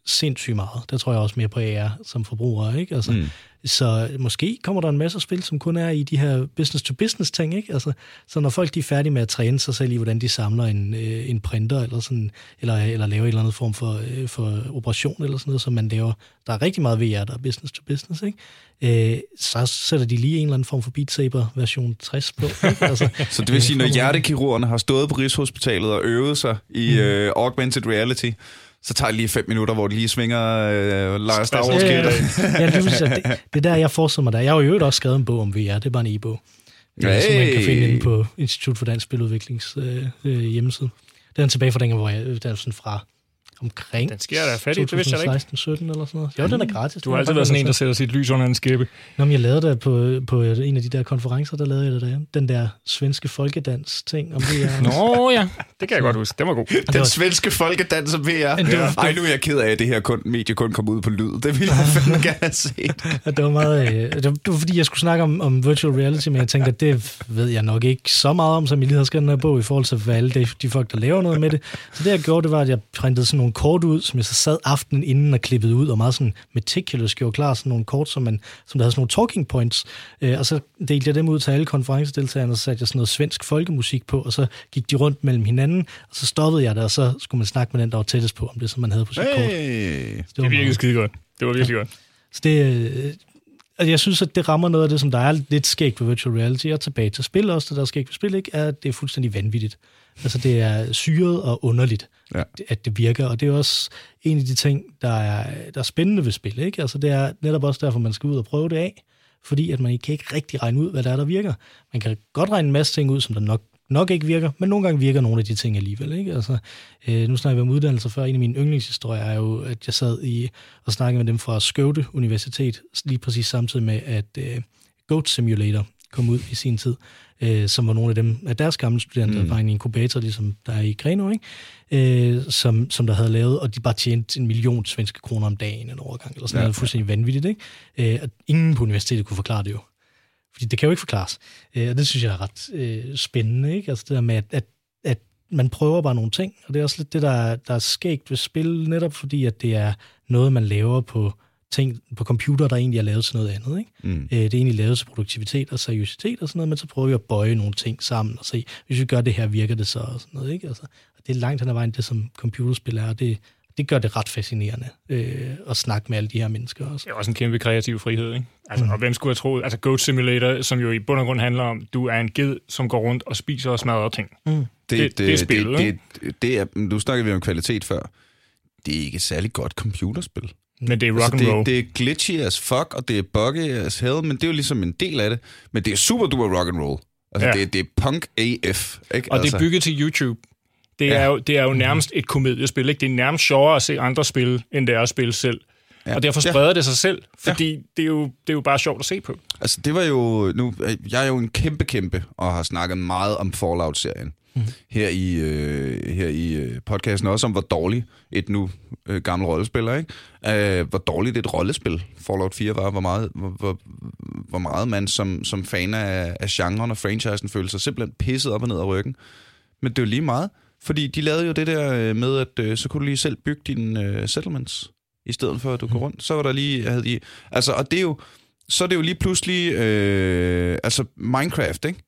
sindssygt meget. Der tror jeg også mere på A R som forbruger, ikke? Altså, mm. Så måske kommer der en masse spil, som kun er i de her business-to-business ting, ikke? Altså, så når folk de er færdige med at træne sig selv i, hvordan de samler en, øh, en printer, eller, sådan, eller, eller laver en eller anden form for, øh, for operation, eller sådan noget, som man laver. Der er rigtig meget V R, der er business-to-business, ikke? Øh, så sætter de lige en eller anden form for Beat Saber version tres på, ikke? Altså, så det vil sige, når hjertekirurgerne har stået på Rigshospitalet og øvet sig i mm. øh, augmented reality, så tager det lige fem minutter, hvor de lige svinger øh, Lars Star Wars ja, ja, ja, det, det, det er der, jeg forestiller mig der. Jeg har jo øvrigt også skrevet en bog om V R, det er bare en e-bog. Det er, hey. Som man kan finde inde på Institut for Dansk Spiludviklings øh, øh, hjemmeside. Den er tilbage fra dengang, hvor jeg der er sådan fra omkring den sker der fat i, det vidste jeg ikke. seksten sytten eller sådan noget. Jo, den er gratis. Du har altid været sådan en, der sætter sit lys under en skæppe. Nå, men jeg lavede det på, på en af de der konferencer, der lavede jeg det der. Den der svenske folkedans-ting om V R. Nå ja, det kan jeg godt huske. Det var god. Den var... svenske folkedans om V R. Ja. Ej, nu er jeg ked af, at det her kun, medie kun kom ud på lyd. Det ville jeg fandme gerne have set. Det var meget... Øh, det, var, det var fordi, jeg skulle snakke om, om virtual reality, men jeg tænkte, at det ved jeg nok ikke så meget om, som jeg lige har skrevet den her bog, i forhold til hvad alle de, de folk, der laver noget med det. Så det, jeg gjorde, det var, at jeg printede sådan nogle kort ud, som jeg så sad aftenen inden og klippede ud, og meget sådan meticulous gjorde klar sådan nogle kort, som, man, som der havde sådan nogle talking points, øh, og så delte jeg dem ud til alle konferencedeltagerne, og så satte jeg sådan noget svensk folkemusik på, og så gik de rundt mellem hinanden, og så stoppede jeg der, og så skulle man snakke med den, der var tættest på, om det, som man havde på sit hey. kort. Det, det virkede skide godt. Det var virkelig ja. godt. Så det, øh, altså jeg synes, at det rammer noget af det, som der er lidt skægt ved virtual reality, og tilbage til spil også, det der er skægt ved spil, ikke, er, at det er fuldstændig vanvittigt. Altså det er syret og underligt, ja. at det virker, og det er også en af de ting, der er, der er spændende ved spil, ikke? Altså det er netop også derfor, man skal ud og prøve det af, fordi at man kan ikke rigtig regne ud, hvad der er, der virker. Man kan godt regne en masse ting ud, som der nok, nok ikke virker, men nogle gange virker nogle af de ting alligevel, ikke? Altså, øh, nu snakker vi om uddannelser før. En af mine yndlingshistorier er jo, at jeg sad i og snakkede med dem fra Skövde Universitet, lige præcis samtidig med, at øh, Goat Simulator kom ud i sin tid, øh, som var nogle af dem af deres gamle studerende, mm. der var en inkubator, ligesom der er i Grenå, ikke? Øh, som, som der havde lavet, og de bare tjente en million svenske kroner om dagen en overgang, eller sådan ja. noget fuldstændig vanvittigt, ikke? Øh, og ingen på universitetet kunne forklare det jo. Fordi det kan jo ikke forklares. Øh, og det synes jeg er ret øh, spændende, ikke? Altså det der med, at, at, at man prøver bare nogle ting, og det er også lidt det, der er, der er skægt ved spil, netop fordi, at det er noget, man laver på ting på computer, der egentlig er lavet til noget andet, ikke? Mm. Øh, det er egentlig lavet til produktivitet og seriøsitet og sådan noget, men så prøver vi at bøje nogle ting sammen og se, hvis vi gør det her, virker det så og sådan noget, ikke? Altså, det er langt hen ad vejen, det som computerspil er, og det, det gør det ret fascinerende øh, at snakke med alle de her mennesker også. Det er også en kæmpe kreativ frihed, ikke? Altså, mm. Og hvem skulle have troet? Altså Goat Simulator, som jo i bund og grund handler om, du er en ged, som går rundt og spiser og smadrer ting. Mm. Det, det, det, det er spillet, det, det, det er, nu snakker vi om kvalitet før. Det er ikke et særligt godt computerspil. Men det er rock and altså, roll. Det, det er glitchy as fuck, og det er buggy as hell, men det er jo ligesom en del af det. Men det er super duper rock and roll. Altså, ja. det, det er punk A F. Ikke? Og altså. det er bygget til YouTube. Det er, ja. jo, det er jo nærmest et komediespil, ikke? Det er nærmest sjovere at se andre spille, end det er at spille selv. Ja. Og derfor spreder ja. det sig selv, fordi ja. det, er jo, det er jo bare sjovt at se på. Altså, det var jo... Nu, jeg er jo en kæmpe, kæmpe, og har snakket meget om Fallout-serien. Mm. Her i, øh, her i øh, podcasten også om, hvor dårlig et nu øh, gammel rollespiller, ikke? Øh, hvor dårligt et rollespil Fallout fire var, hvor meget, hvor, hvor, hvor meget man som, som fan af, af genren og franchisen følte sig simpelthen pisset op og ned af ryggen. Men det er jo lige meget, fordi de lavede jo det der med, at øh, så kunne du lige selv bygge dine øh, settlements, i stedet for at du går rundt. Så var der lige... Havde de, altså, og det er jo... Så er det jo lige pludselig... Øh, altså, Minecraft, ikke?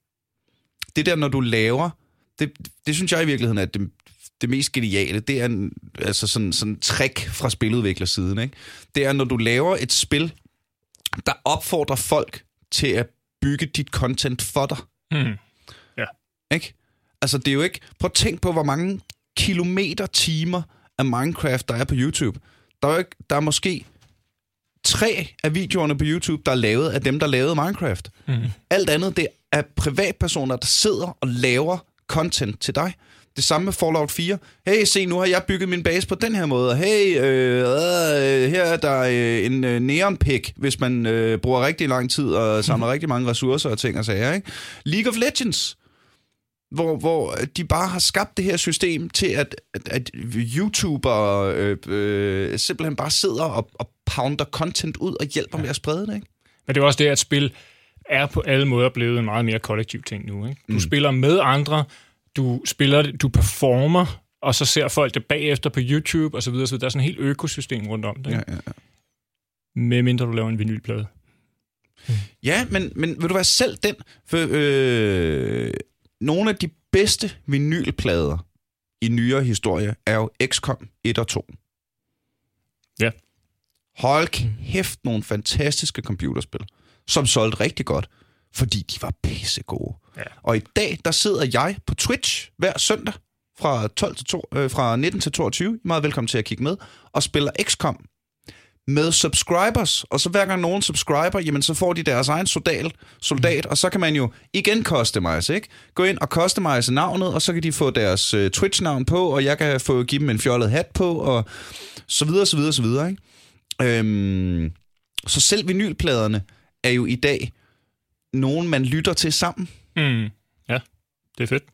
Det der, når du laver... Det, det synes jeg i virkeligheden er det, det mest geniale. Det er en, altså sådan sådan trick fra spiludviklersiden, ikke? Det er, når du laver et spil, der opfordrer folk til at bygge dit content for dig. Mm. Ja. Ikke? Altså, det er jo ikke... Prøv at tænk på, hvor mange kilometer, timer af Minecraft, der er på YouTube. Der er, jo ikke, der er måske tre af videoerne på YouTube, der er lavet af dem, der lavede Minecraft. Mm. Alt andet, det er privatpersoner, der sidder og laver content til dig. Det samme med Fallout fire. Hey, se, nu har jeg bygget min base på den her måde. Hey, øh, øh, her er der øh, en øh, neonpik, hvis man øh, bruger rigtig lang tid og samler rigtig mange ressourcer og ting og sager, ikke? League of Legends, hvor, hvor de bare har skabt det her system til, at, at, at YouTubere øh, øh, simpelthen bare sidder og, og pounder content ud og hjælper ja. med at sprede det, ikke? Men det er også det, at spil er på alle måder blevet en meget mere kollektiv ting nu, ikke? Du mm. spiller med andre, du spiller, du performer, og så ser folk det bagefter på YouTube, og så videre, så der er sådan et helt økosystem rundt om det. Ja, ja, ja. Med mindre du laver en vinylplade. Mm. Ja, men, men vil du være selv den? For øh, nogle af de bedste vinylplader i nyere historie er jo X COM et og to. Ja. Hold kæft, nogle fantastiske computerspil, som solgte rigtig godt, fordi de var pissegode. Ja. Og i dag, der sidder jeg på Twitch hver søndag fra, tolv til to, øh, fra nitten til toogtyve. Meget velkommen til at kigge med. Og spiller X COM med subscribers. Og så hver gang nogen subscriber, jamen så får de deres egen soldat, soldat mm. og så kan man jo igen customize, ikke? Gå ind og customize navnet, og så kan de få deres uh, Twitch-navn på, og jeg kan få give dem en fjollet hat på, og så videre, så videre, så videre, ikke? Øhm, så selv vinylpladerne er jo i dag nogen, man lytter til sammen. Mm. Ja, det er fedt.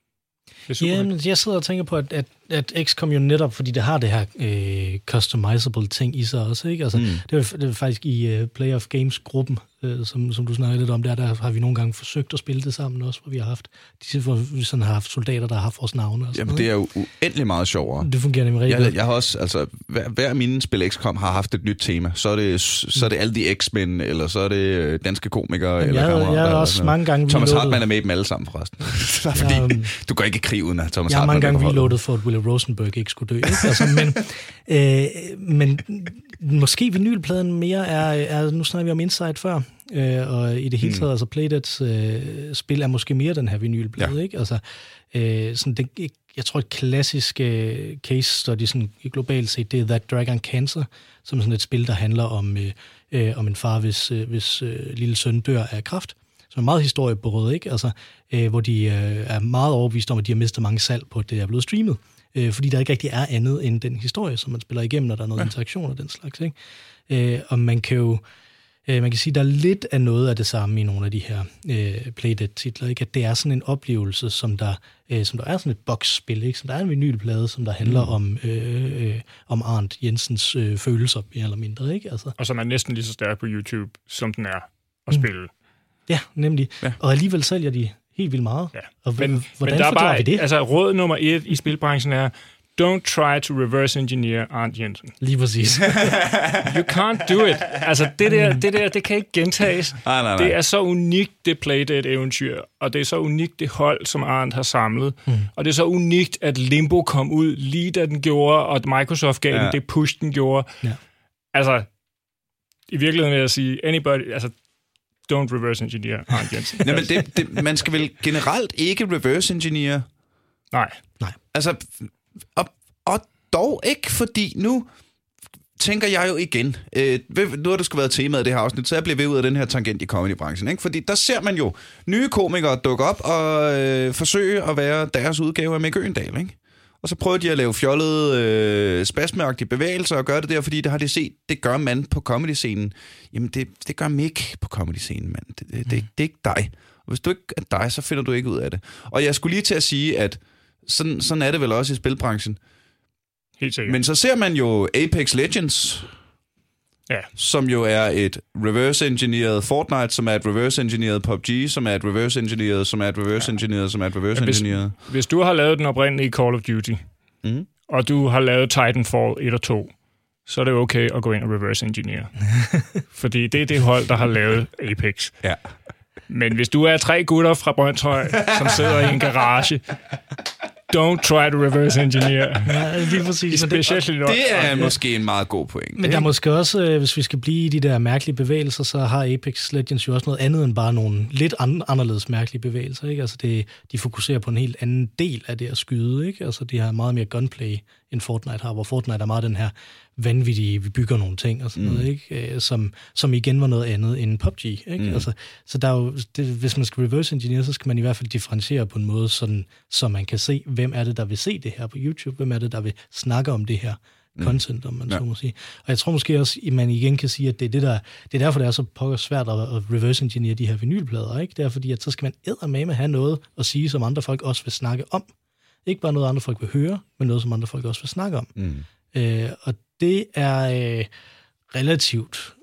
Jamen, jeg sidder og tænker på, at, at, at X COM jo netop, fordi det har det her øh, customizable ting i sig også, ikke? Altså, mm. det, er, det er faktisk i uh, Play of Games-gruppen, øh, som, som du snakker lidt om, der, der har vi nogle gange forsøgt at spille det sammen også, hvor vi har haft, de, hvor vi sådan har haft soldater, der har haft vores navne. Og sådan Jamen, det er jo uendelig meget sjovere. Det fungerer nemlig rigtig jeg, godt. Jeg har også, altså, hver, hver mine spil X COM har haft et nyt tema. Så er det, så er det alle de X-Men, eller så er det danske komikere, Jamen, eller jeg, kammerater. jeg har også mange gange Thomas Hartmann er med i dem alle sammen, forresten. Fordi ja, um, du går ikke i krig uden at Thomas jeg Hartmann. Jeg har mange gange reloadet for, at Willow Rosenberg ikke skulle dø. Ikke? Altså, men, øh, men måske vinylpladen mere er, er, nu snakker vi om Inside før, øh, og i det hele taget, mm. altså Playdeads øh, spil er måske mere den her vinylplade, ja. Ikke? Altså, øh, sådan, det, jeg tror, et klassisk øh, case study sådan, globalt set, det er That Dragon Cancer, som er sådan et spil, der handler om, øh, øh, om en far, hvis, øh, hvis øh, lille søn dør af kræft. Som er meget historieberøvet, ikke? Altså, øh, hvor de øh, er meget overbevist om, at de har mistet mange salg på, at det er blevet streamet. Øh, fordi der ikke rigtig er andet end den historie, som man spiller igennem, når der er noget ja. interaktion og den slags, ikke? Øh, og man kan jo, øh, man kan sige, der er lidt af noget af det samme i nogle af de her øh, Playdead-titler, ikke? At det er sådan en oplevelse, som der, øh, som der er sådan et boksspil, ikke? Som der er en vinylplade, som der handler mm. om, øh, øh, om Arndt Jensens øh, følelser, mere eller mindre, ikke? Altså. Og som er næsten lige så stærk på YouTube, som den er at spille. Mm. Ja, nemlig. Ja. Og alligevel sælger de helt vildt meget. Ja. Og men, hvordan men der er bare, vi det? Altså, råd nummer et i spilbranchen er, don't try to reverse engineer Arndt Jensen. Lige præcis. You can't do it. Altså, det der, det der, det kan ikke gentages. Nej, nej, nej. Det er så unikt, det Playdead-eventyr, og det er så unikt, det hold, som Arndt har samlet. Mm. Og det er så unikt, at Limbo kom ud lige da den gjorde, og at Microsoft gav ja. den det push, den gjorde. Ja. Altså, i virkeligheden vil jeg sige, anybody, altså, don't reverse engineer Arndt Jensen. Nej, men det, det, man skal vel generelt ikke reverse engineer? Nej. Nej. Altså, og, og dog ikke, fordi nu tænker jeg jo igen, øh, nu har det sgu været temaet i det her afsnit, så jeg bliver ved ud af den her tangent i comedybranchen, ikke? Fordi der ser man jo nye komikere dukke op og øh, forsøge at være deres udgave af Mick Øgendahl, ikke? Og så prøver de at lave fjollede, øh, spasmagtige bevægelser og gøre det der, fordi det har de set, det gør man på comedy-scenen. Jamen, det, det gør Mick på comedy-scenen, mand. Det, det, mm. det, det er ikke dig. Og hvis du ikke er dig, så finder du ikke ud af det. Og jeg skulle lige til at sige, at sådan, sådan er det vel også i spilbranchen. Helt sikkert. Men så ser man jo Apex Legends, ja. som jo er et reverse-engineeret Fortnite, som er et reverse-engineeret P U B G, som er et reverse-engineeret, som er et reverse-engineeret, som er et reverse-engineeret. Hvis, hvis du har lavet den oprindelige Call of Duty, mm. og du har lavet Titanfall et og to, så er det okay at gå ind og reverse-engineere. Fordi det er det hold, der har lavet Apex. Ja. Men hvis du er tre gutter fra Brøndshøj, som sidder i en garage, don't try to reverse engineer. Ja, lige præcis. Det, det er måske en meget god point. Men der er måske også, hvis vi skal blive i de der mærkelige bevægelser, så har Apex Legends jo også noget andet end bare nogle lidt anderledes mærkelige bevægelser, ikke? Altså det, de fokuserer på en helt anden del af det at skyde, ikke? Altså de har meget mere gunplay end Fortnite har, hvor Fortnite er meget den her vanvittige, vi bygger nogle ting og sådan mm. noget, ikke? Som, som igen var noget andet end P U B G, ikke? Mm. Altså, så der er jo, det, hvis man skal reverse engineer, så skal man i hvert fald differentiere på en måde, sådan, så man kan se, hvem er det, der vil se det her på YouTube, hvem er det, der vil snakke om det her mm. content, om man ja. så må sige. Og jeg tror måske også, at man igen kan sige, at det er, det der, det er derfor, det er så pokker svært at, at reverse engineer de her vinylplader, ikke? Det er fordi, at så skal man eddermame have noget at sige, som andre folk også vil snakke om. Ikke bare noget, andre folk vil høre, men noget, som andre folk også vil snakke om. Mm. Øh, og det er øh, relativt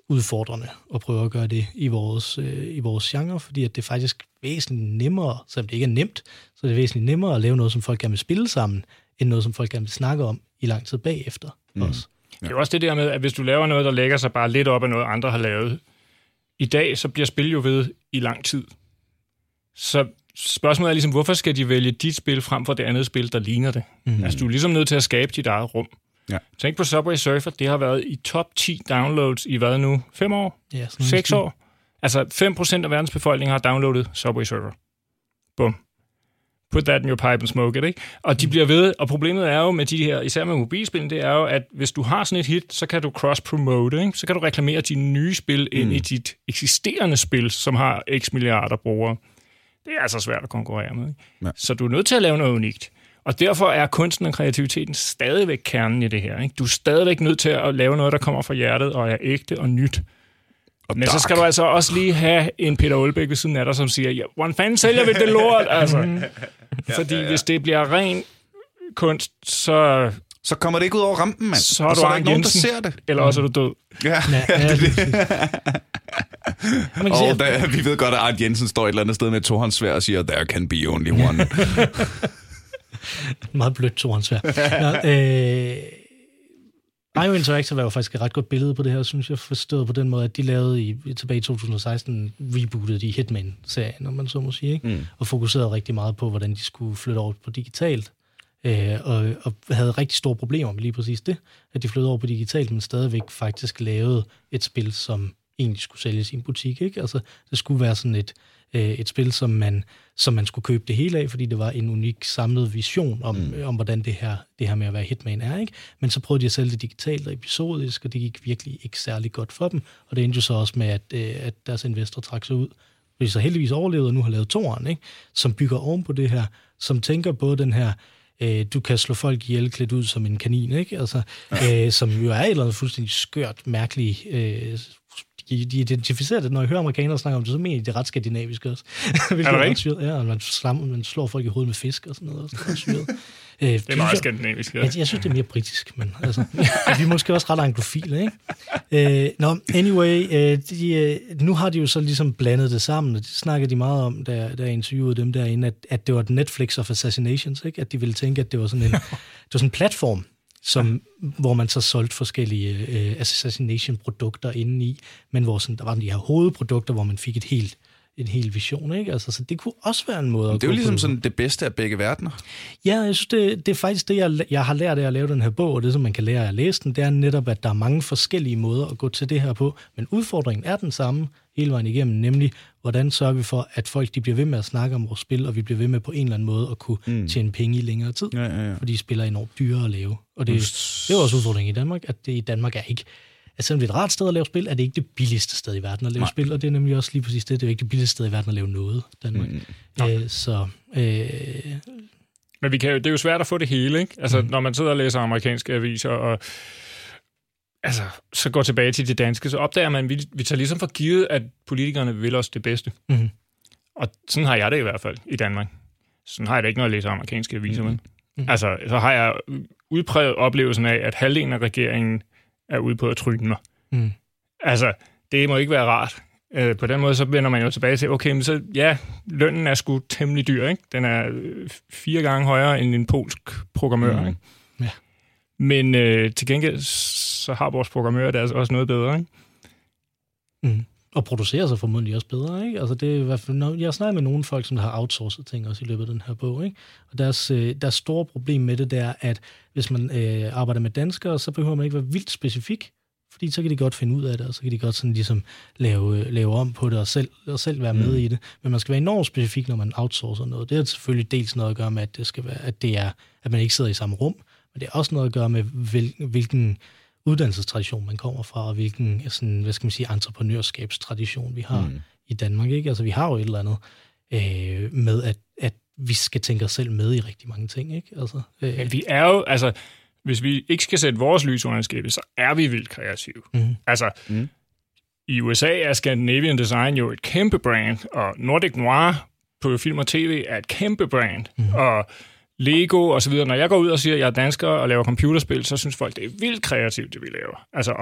udfordrende at prøve at gøre det i vores, øh, i vores genre, fordi at det er faktisk væsentligt nemmere, selvom det ikke er nemt, så det er væsentligt nemmere at lave noget, som folk gerne vil spille sammen, end noget, som folk gerne vil snakke om i lang tid bagefter mm. også. Ja. Det er også det der med, at hvis du laver noget, der lægger sig bare lidt op af noget, andre har lavet, i dag, så bliver spil jo ved i lang tid. Så spørgsmålet er ligesom, hvorfor skal de vælge dit spil frem for det andet spil, der ligner det? Mm. Altså, du er ligesom nødt til at skabe dit eget rum. Ja. Tænk på Subway Surfer, det har været i top ti downloads i hvad nu? Fem år? Ja, Seks år? Altså, fem procent af verdens befolkning har downloadet Subway Surfer. Bum. Put that in your pipe and smoke it, ikke? Og de mm. bliver ved, og problemet er jo med de her, især med mobilspil, det er jo, at hvis du har sådan et hit, så kan du cross-promote, ikke? Så kan du reklamere dine nye spil ind mm. i dit eksisterende spil, som har x milliarder brugere. Det er altså svært at konkurrere med, ikke? Ja. Så du er nødt til at lave noget unikt. Og derfor er kunsten og kreativiteten stadigvæk kernen i det her, ikke? Du er stadigvæk nødt til at lave noget, der kommer fra hjertet og er ægte og nyt. Og men dark. Så skal du altså også lige have en Peter Aalbæk ved siden af dig, som siger, ja, hvordan fanden sælger vi det lort? Altså, ja, fordi ja, ja. Hvis det bliver ren kunst, så... Så kommer det ikke ud over rampen, mand. Så er du Arne Jensen, ser det. Eller også er du død. Ja, ja, ja det, det. Og da, vi ved godt, at Arne Jensen står et eller andet sted med et tohåndssværd og siger, there can be only one. Meget blødt tohåndssværd. Nå, øh... IO Interactive var jo faktisk et ret godt billede på det her, synes jeg, forstået på den måde, at de lavede i, tilbage i to tusind og seksten, rebootede de Hitman-serien, om man så må sige, ikke? Mm. Og fokuserede rigtig meget på, hvordan de skulle flytte over på digitalt, øh, og, og havde rigtig store problemer med lige præcis det, at de flyttede over på digitalt, men stadigvæk faktisk lavede et spil, som egentlig skulle sælges i en butik, ikke? Altså, det skulle være sådan et, øh, et spil, som man, som man skulle købe det hele af, fordi det var en unik samlet vision om, mm. om hvordan det her, det her med at være Hitman er, ikke? Men så prøvede de at sælge det digitalt og episodisk, og det gik virkelig ikke særlig godt for dem, og det endte jo så også med, at, øh, at deres investor trak sig ud, og de så heldigvis overlevede og nu har lavet toeren, ikke? Som bygger oven på det her, som tænker på den her, øh, du kan slå folk ihjel klædt ud som en kanin, ikke? Altså, øh, som jo er et eller andet fuldstændig skørt, mærkeligt... Øh, De, de identificerer det, når jeg hører amerikanere snakke om det, så mener de, det er ret skandinavisk også. Er det rigtigt? Ja, man, slammer, man slår folk i hovedet med fisk og sådan noget. Også. Det er, øh, det er meget skandinavisk. Ja. Jeg, jeg synes, det er mere britisk, men altså, vi er måske også ret anglofile, ikke? Øh, no, anyway, øh, de, øh, nu har de jo så ligesom blandet det sammen, og det snakker de meget om, da, da jeg interviewede dem derinde, at, at det var et Netflix of Assassinations, ikke? At de ville tænke, at det var sådan en, det var sådan en platform, som, hvor man så solgte forskellige øh, assassination-produkter indeni, men hvor sådan, der var de her hovedprodukter, hvor man fik et helt, en hel vision, ikke? Altså, så det kunne også være en måde at... Det er jo ligesom sådan det bedste af begge verdener. Ja, jeg synes, det, det er faktisk det, jeg, jeg har lært af at lave den her bog, og det, som man kan lære af at læse den, det er netop, at der er mange forskellige måder at gå til det her på, men udfordringen er den samme hele vejen igennem, nemlig, hvordan sørger vi for, at folk de bliver ved med at snakke om vores spil, og vi bliver ved med på en eller anden måde at kunne mm. tjene penge i længere tid, ja, ja, ja. Fordi spil er enormt dyre at lave. Og det, det er også udfordringen i Danmark, at det i Danmark er ikke... at selvom det er et rart sted at lave spil, er det ikke det billigste sted i verden at lave Nej. spil, og det er nemlig også lige præcis det, det er ikke det billigste sted i verden at lave noget, Danmark. Mm. Æ, så... Øh... Men vi kan, det er jo svært at få det hele, ikke? Altså, mm. når man sidder og læser amerikanske aviser, og altså, så går tilbage til det danske, så opdager man, at vi, vi tager ligesom for givet, at politikerne vil os det bedste. Mm. Og sådan har jeg det i hvert fald i Danmark. Sådan har jeg det ikke, når jeg læser amerikanske aviser, mm. men. Mm. Altså, så har jeg udpræget oplevelsen af, at halvdelen af regeringen er ude på at tryne mig. Mm. Altså, det må ikke være rart. Øh, på den måde, så vender man jo tilbage til, okay, men så, ja, lønnen er sgu temmelig dyr, ikke? Den er fire gange højere end en polsk programmør, mm. ikke? Ja. Men øh, til gengæld, så har vores programmører det altså også noget bedre, ikke? Mm. Og producerer sig formodentlig også bedre, ikke? Altså, det er i hvert fald, når jeg snakker med nogle folk, som har outsourcet ting også i løbet af den her bog, ikke? Og deres, øh, deres store problem med det, det er, at hvis man øh, arbejder med danskere, så behøver man ikke være vildt specifik, fordi så kan de godt finde ud af det, og så kan de godt sådan ligesom lave, øh, lave om på det, og selv, og selv være med mm. i det. Men man skal være enormt specifik, når man outsourcer noget. Det har selvfølgelig dels noget at gøre med, at det skal være, at det er, at man ikke sidder i samme rum, men det er også noget at gøre med, hvil, hvilken uddannelsestradition man kommer fra, og hvilken sådan, hvad skal man sige, entreprenørskabstradition vi har mm. i Danmark, ikke? Altså, vi har jo et eller andet øh, med, at, at vi skal tænke os selv med i rigtig mange ting, ikke? Altså, øh. Men vi er jo, altså, hvis vi ikke skal sætte vores lys under skabet, så er vi vildt kreative. Mm. Altså, mm. i U S A er Scandinavian Design jo et kæmpe brand, og Nordic Noir på film og tv er et kæmpe brand, mm. og Lego og så videre. Når jeg går ud og siger, at jeg er dansker og laver computerspil, så synes folk, det er vildt kreativt, det vi laver. Altså, og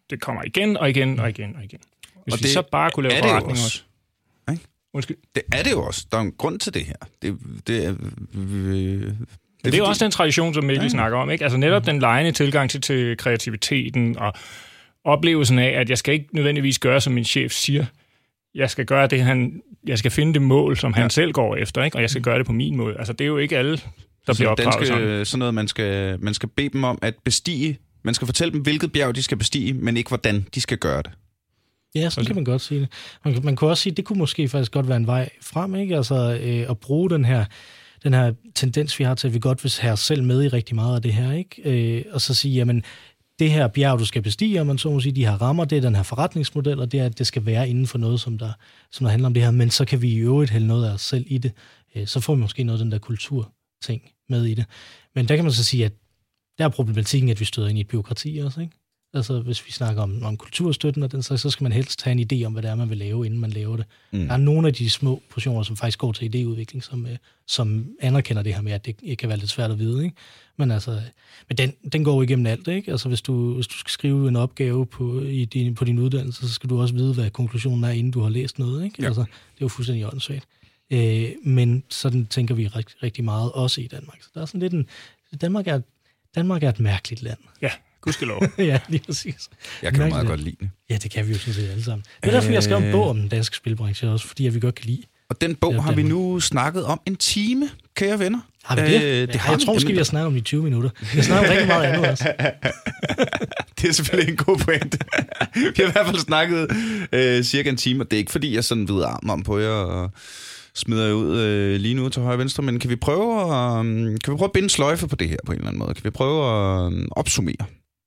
det kommer igen og igen og igen og igen. Hvis og vi det så bare kunne lave forretning også. også. Ikke? Undskyld. Det er det jo også. Der er en grund til det her. Det, det er... Øh, Det er, det er jo også den tradition, som Mikkel ja. snakker om, ikke? Altså netop den legende tilgang til, til kreativiteten og oplevelsen af, at jeg skal ikke nødvendigvis gøre, som min chef siger. Jeg skal gøre det, han... Jeg skal finde det mål, som han ja. selv går efter, ikke? Og jeg skal gøre det på min måde. Altså det er jo ikke alle, der bliver opdraget danske, sammen. Sådan noget, man skal, man skal bede dem om at bestige. Man skal fortælle dem, hvilket bjerg de skal bestige, men ikke hvordan de skal gøre det. Ja, sådan kan man godt sige det. Man, man kunne også sige, at det kunne måske faktisk godt være en vej frem, ikke? Altså øh, at bruge den her... den her tendens, vi har til, at vi godt vil have os selv med i rigtig meget af det her, ikke? Øh, og så sige, jamen, det her bjerg, du skal bestige, og man så må sige, de her rammer, det er den her forretningsmodel, og det er, at det skal være inden for noget, som der, som der handler om det her, men så kan vi i øvrigt hælde noget af os selv i det. Øh, så får vi måske noget af den der kulturting med i det. Men der kan man så sige, at der er problematikken, at vi støder ind i et bureaukrati også, ikke? Altså, hvis vi snakker om, om kulturstøtten og den slags, så skal man helst have en idé om, hvad det er, man vil lave, inden man laver det. Mm. Der er nogle af de små portioner, som faktisk går til idéudvikling, som, som anerkender det her med, at det kan være lidt svært at vide, ikke? Men altså, men den, den går igennem alt, ikke? Altså, hvis du, hvis du skal skrive en opgave på, i din, på din uddannelse, så skal du også vide, hvad konklusionen er, inden du har læst noget, ikke? Ja. Altså, det er jo fuldstændig åndssvagt. Øh, men sådan tænker vi rigtig, rigtig meget også i Danmark. Så der er sådan lidt en... Danmark er, Danmark er et mærkeligt land. Ja. Gudskelov. Ja, lige præcis. Jeg kan meget godt lide det. Ja, det kan vi jo sådan set alle sammen. Det er derfor, jeg skrev en bog om den danske spilbranche også, fordi vi godt kan lide. Og den bog har vi nu snakket om en time, kære venner. Har vi det? Øh, det ja, har jeg tror måske, vi har snakket om i tyve minutter. Vi har snakket om rigtig meget andet også. Det er selvfølgelig en god pointe. Vi har i hvert fald snakket øh, cirka en time, og det er ikke fordi, jeg sådan ved arm om på jer og smider jeg ud øh, lige nu til højre og venstre, men kan vi prøve at, øh, kan vi prøve at binde sløjfe på det her på en eller anden måde? Kan vi prøve at øh, opsummere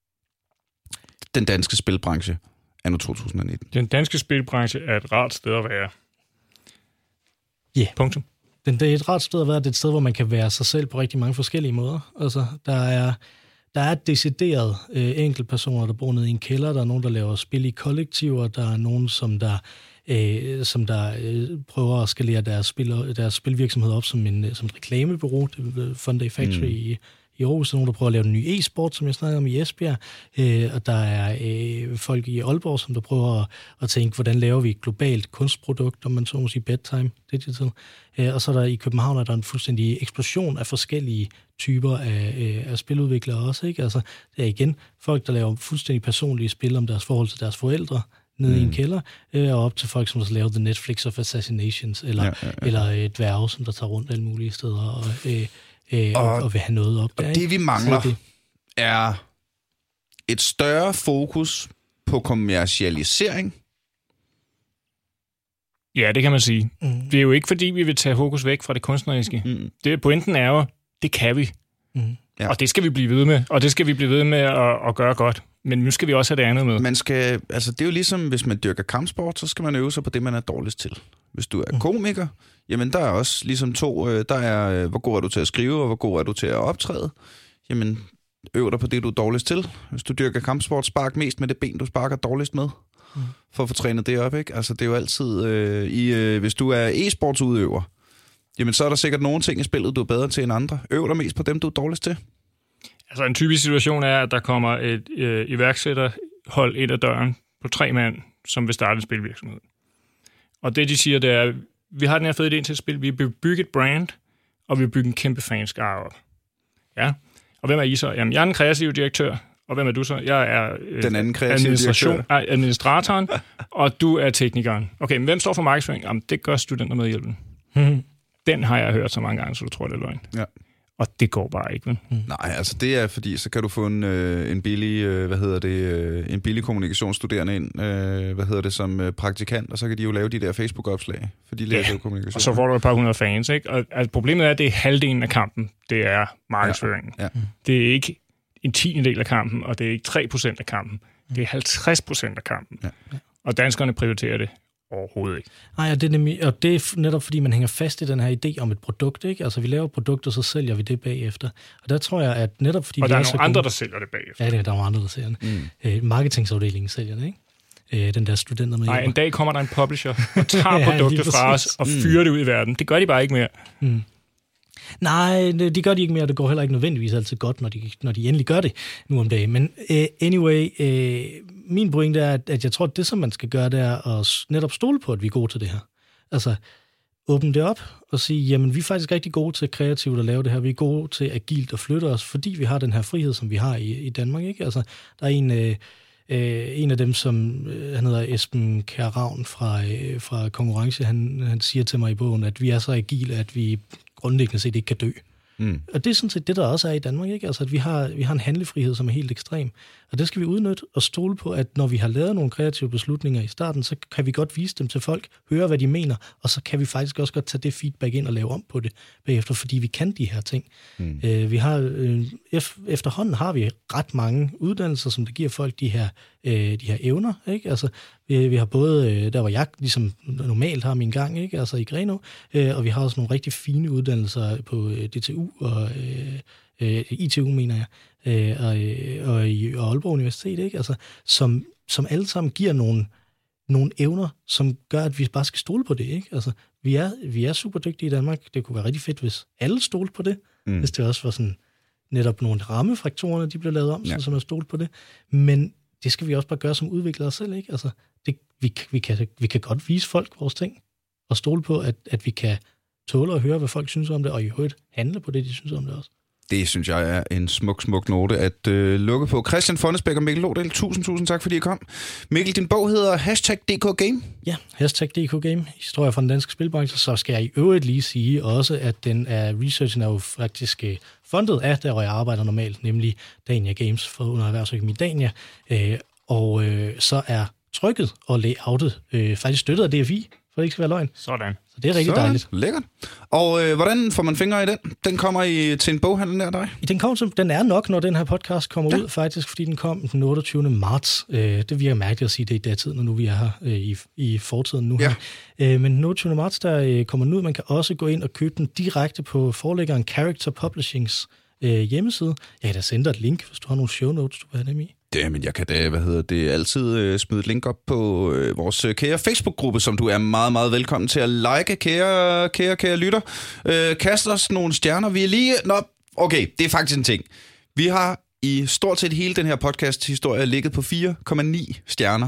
den danske spilbranche anno to tusind og nitten? Den danske spilbranche er et rart sted at være. Ja. Yeah. Punktum. Den, det er et rart sted at være. Det er et sted, hvor man kan være sig selv på rigtig mange forskellige måder. Altså, der er, der er decideret øh, enkeltpersoner, der bor nede i en kælder. Der er nogen, der laver spil i kollektiver. Der er nogen, som der, øh, som der øh, prøver at skalere deres, spil, deres spilvirksomhed op som, en, som et reklamebureau. Det er Fun Day Factory mm. i I Aarhus, der er nogen, der prøver at lave den nye e-sport, som jeg snakker om i Esbjerg, øh, og der er øh, folk i Aalborg, som der prøver at, at tænke, hvordan laver vi et globalt kunstprodukt, om man så må sige bedtime digital. Øh, og så er der i København, er der en fuldstændig eksplosion af forskellige typer af, øh, af spiludviklere også, ikke? Altså, det er igen folk, der laver fuldstændig personlige spil om deres forhold til deres forældre, nede mm. i en kælder, øh, og op til folk, som der laver The Netflix of Assassinations, eller, ja, ja, ja. eller øh, dværge, som der tager rundt alle mulige steder, og øh, Øh, og, og vil have noget op der. Og det, vi mangler, det. er et større fokus på kommercialisering. Ja, det kan man sige. Mm. Det er jo ikke, fordi vi vil tage fokus væk fra det kunstneriske. Mm. Det, pointen er jo, det kan vi. Mm. Ja. Og det skal vi blive ved med. Og det skal vi blive ved med at, at gøre godt. Men nu skal vi også have det andet med. Man skal, altså det er jo ligesom, hvis man dyrker kampsport, så skal man øve sig på det, man er dårligst til. Hvis du er komiker, jamen der er også ligesom to, der er, hvor god er du til at skrive, og hvor god er du til at optræde. Jamen, øv dig på det, du er dårligst til. Hvis du dyrker kampsport, spark mest med det ben, du sparker dårligst med. Mm. For at få trænet det op, ikke? Altså, det er jo altid, øh, i, øh, hvis du er e-sportsudøver, jamen så er der sikkert nogle ting i spillet, du er bedre til end andre. Øv dig mest på dem, du er dårligst til. Altså, en typisk situation er, at der kommer et øh, iværksætterhold ind ad døren på tre mand, som vil starte en spilvirksomhed. Og det, de siger, det er, vi har den her fede idé til at spille, vi vil bygge et brand, og vi vil bygge en kæmpe fanskare op. Ja. Og hvem er I så? Jamen, jeg er den kreative direktør, og hvem er du så? Jeg er øh, den anden kreative direktør. administratoren, og du er teknikeren. Okay, men hvem står for markedsføring? Jamen, det gør Studentermedhjælpen. Hmm. Den har jeg hørt så mange gange, så du tror, det er løgn. Ja. Og det går bare ikke, vel? Mm. Nej, altså det er fordi, så kan du få en, øh, en billig, øh, hvad hedder det, øh, en billig kommunikationsstuderende ind, øh, hvad hedder det, som øh, praktikant, og så kan de jo lave de der Facebook-opslag, for de læser ja. jo kommunikation. Og så får du et par hundrede fans, ikke? Og altså, problemet er, at det er halvdelen af kampen, det er markedsføringen. Ja. Ja. Det er ikke en tiende del af kampen, og det er ikke tre procent af kampen. Det er halvtreds procent af kampen. Ja. Ja. Og danskerne prioriterer det overhovedet ikke. Nej, og det, er nemlig, og det er netop, fordi man hænger fast i den her idé om et produkt, ikke? Altså, vi laver et produkt, og så sælger vi det bagefter. Og der tror jeg, at netop fordi... Og der vi er, er nogle andre, der sælger det bagefter. Ja, det er, der er nogle andre, der sælger det. Mm. Øh, marketingsafdelingen sælger det, ikke? Øh, den der studenter med... Nej, en dag kommer der en publisher og tager ja, produktet fra os og fyrer mm. det ud i verden. Det gør de bare ikke mere. Mm. Nej, de gør de ikke mere, det går heller ikke nødvendigvis altid godt, når de, når de endelig gør det nu om dagen. Men uh, anyway, uh, min pointe er, at, at jeg tror, at det, som man skal gøre, det er at netop stole på, at vi er gode til det her. Altså, åbne det op og sige, jamen, vi er faktisk rigtig gode til kreativt at lave det her. Vi er gode til agilt at flytte os, fordi vi har den her frihed, som vi har i, i Danmark, ikke? Altså, der er en... Uh, Uh, en af dem, som uh, han hedder Esben Kjær Ravn fra, uh, fra Konkurrence, han, han siger til mig i bogen, at vi er så agile, at vi grundlæggende set ikke kan dø. Mm. Og det er sådan set det, der også er i Danmark, ikke? Altså, at vi har, vi har en handlefrihed, som er helt ekstrem. Og det skal vi udnytte og stole på, at når vi har lavet nogle kreative beslutninger i starten, så kan vi godt vise dem til folk, høre, hvad de mener, og så kan vi faktisk også godt tage det feedback ind og lave om på det bagefter, fordi vi kan de her ting. Mm. Uh, vi har, uh, efterhånden har vi ret mange uddannelser, som der giver folk de her, uh, de her evner, ikke? Altså, vi, vi har både, uh, der hvor jeg ligesom normalt har min gang, ikke? Altså i Grenaa, uh, og vi har også nogle rigtig fine uddannelser på uh, D T U og uh, uh, I T U, mener jeg, uh, og, uh, og i og Aalborg Universitet, ikke? Altså, som, som alle sammen giver nogle, nogle evner, som gør, at vi bare skal stole på det, ikke? Altså, vi er, vi er super dygtige i Danmark. Det kunne være rigtig fedt, hvis alle stolte på det. Mm. Hvis det også var sådan, netop nogle rammefaktorerne, de blev lavet om, ja. Så man stolte på det. Men det skal vi også bare gøre som udviklere selv, ikke? Altså, det, vi, vi, kan, vi kan godt vise folk vores ting, og stole på, at, at vi kan tåle at høre, hvad folk synes om det, og i øvrigt handle på det, de synes om det også. Det synes jeg er en smuk, smuk note at øh, lukke på. Christian Fonnesbæk og Mikkel Lodal, tusind, tusind tak, fordi I kom. Mikkel, din bog hedder hashtag D K Game. Ja, hashtag D K Game. Historie fra den danske spilbranche. Så skal jeg i øvrigt lige sige også, at den er, researchen er jo faktisk øh, fundet af, der hvor jeg arbejder normalt, nemlig Dania Games for under erhvervsøkonomi Dania. Øh, og øh, så er trykket og layoutet øh, faktisk støttet af D F I, for det ikke skal være løgn. Sådan. Så det er rigtig Sådan. dejligt. Lækkert. Og øh, hvordan får man fingre i den? Den kommer i, til en boghandel nær dig? Den, kom, den er nok, når den her podcast kommer ja. ud, faktisk, fordi den kom den otteogtyvende marts. Øh, det virker mærkeligt at sige det i datid, når nu vi er her øh, i, i fortiden nu. Ja. Øh, men den otteogtyvende marts, der øh, kommer den ud. Man kan også gå ind og købe den direkte på forlæggeren Character Publishings øh, hjemmeside. Jeg kan da sende dig et link, hvis du har nogle show notes, du vil have dem i. Jamen, jeg kan da, hvad hedder det, altid øh, smide et link op på øh, vores øh, kære Facebook-gruppe, som du er meget, meget velkommen til at like, kære, kære, kære lytter. Øh, kast os nogle stjerner. Vi er lige... Nå, okay, det er faktisk en ting. Vi har i stort set hele den her podcast-historie ligget på fire komma ni stjerner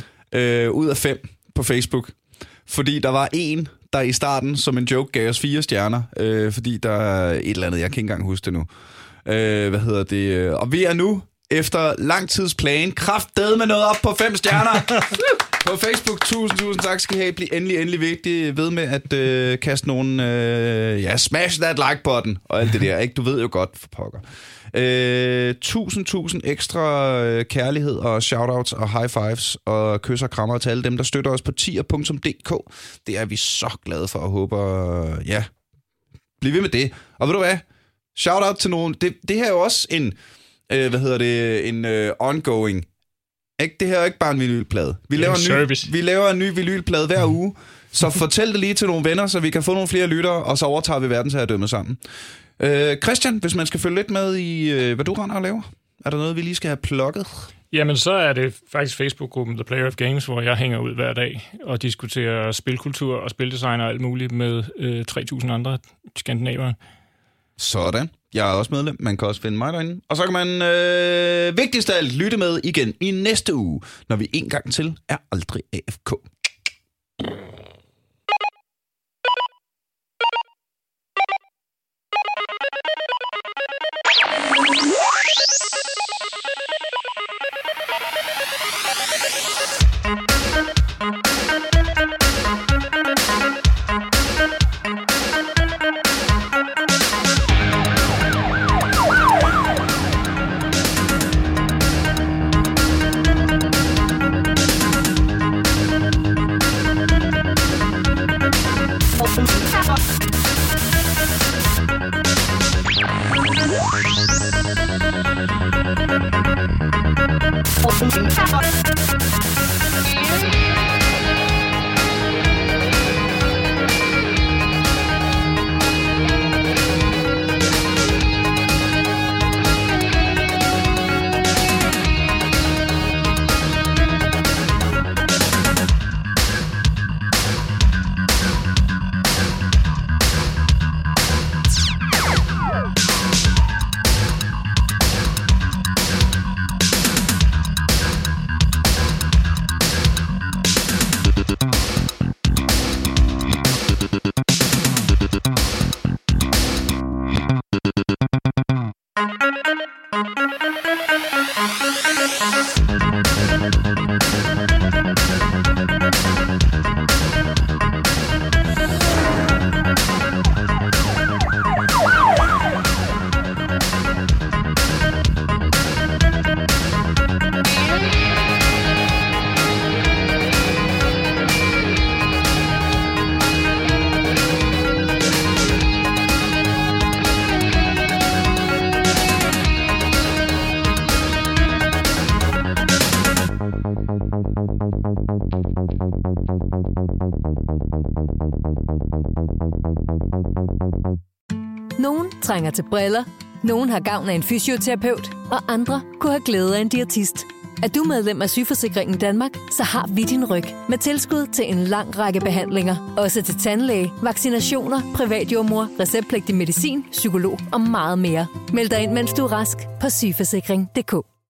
øh, ud af fem på Facebook. Fordi der var en, der i starten som en joke gav os fire stjerner, øh, fordi der er et eller andet, jeg kan ikke engang huske det nu. Øh, hvad hedder det? Og vi er nu... efter lang tids plan, kraftedeme noget op på fem stjerner på Facebook. Tusind, tusind tak skal I have. Bliv endelig, endelig vigtigt ved med at øh, kaste nogen, øh, ja, smash that like button og alt det der, ikke? Du ved jo godt, for pokker. Øh, tusind, tusind ekstra øh, kærlighed og shoutouts og high fives og kys og krammer til alle dem, der støtter os på tier punktum d k. Det er vi så glade for og håber, ja, bliv ved med det. Og ved du hvad? Shoutout til nogen. Det, det her er jo også en... Øh, hvad hedder det, en øh, ongoing. Ikke? Det her er ikke bare en vinylplade. Vi laver en, ny, vi laver en ny vinylplade hver uge, så fortæl det lige til nogle venner, så vi kan få nogle flere lyttere, og så overtager vi verdensherredømmet sammen. Øh, Christian, hvis man skal følge lidt med i, øh, hvad du render og laver, er der noget, vi lige skal have plukket? Jamen, så er det faktisk Facebook-gruppen The Player of Games, hvor jeg hænger ud hver dag og diskuterer spilkultur og spildesign og alt muligt med øh, tre tusind andre skandinaver. Sådan. Jeg er også medlem. Man kan også finde mig derinde. Og så kan man øh, vigtigst af alt lytte med igen i næste uge, når vi en gang til er aldrig A F K. Nogen trænger til briller, nogen har gavn af en fysioterapeut, og andre kunne have glæde af en diætist. Er du medlem af Sygeforsikringen Danmark, så har vi din ryg med tilskud til en lang række behandlinger. Også til tandlæge, vaccinationer, privatjordmor, receptpligtig medicin, psykolog og meget mere. Meld dig ind, mens du er rask på sygeforsikring punktum d k.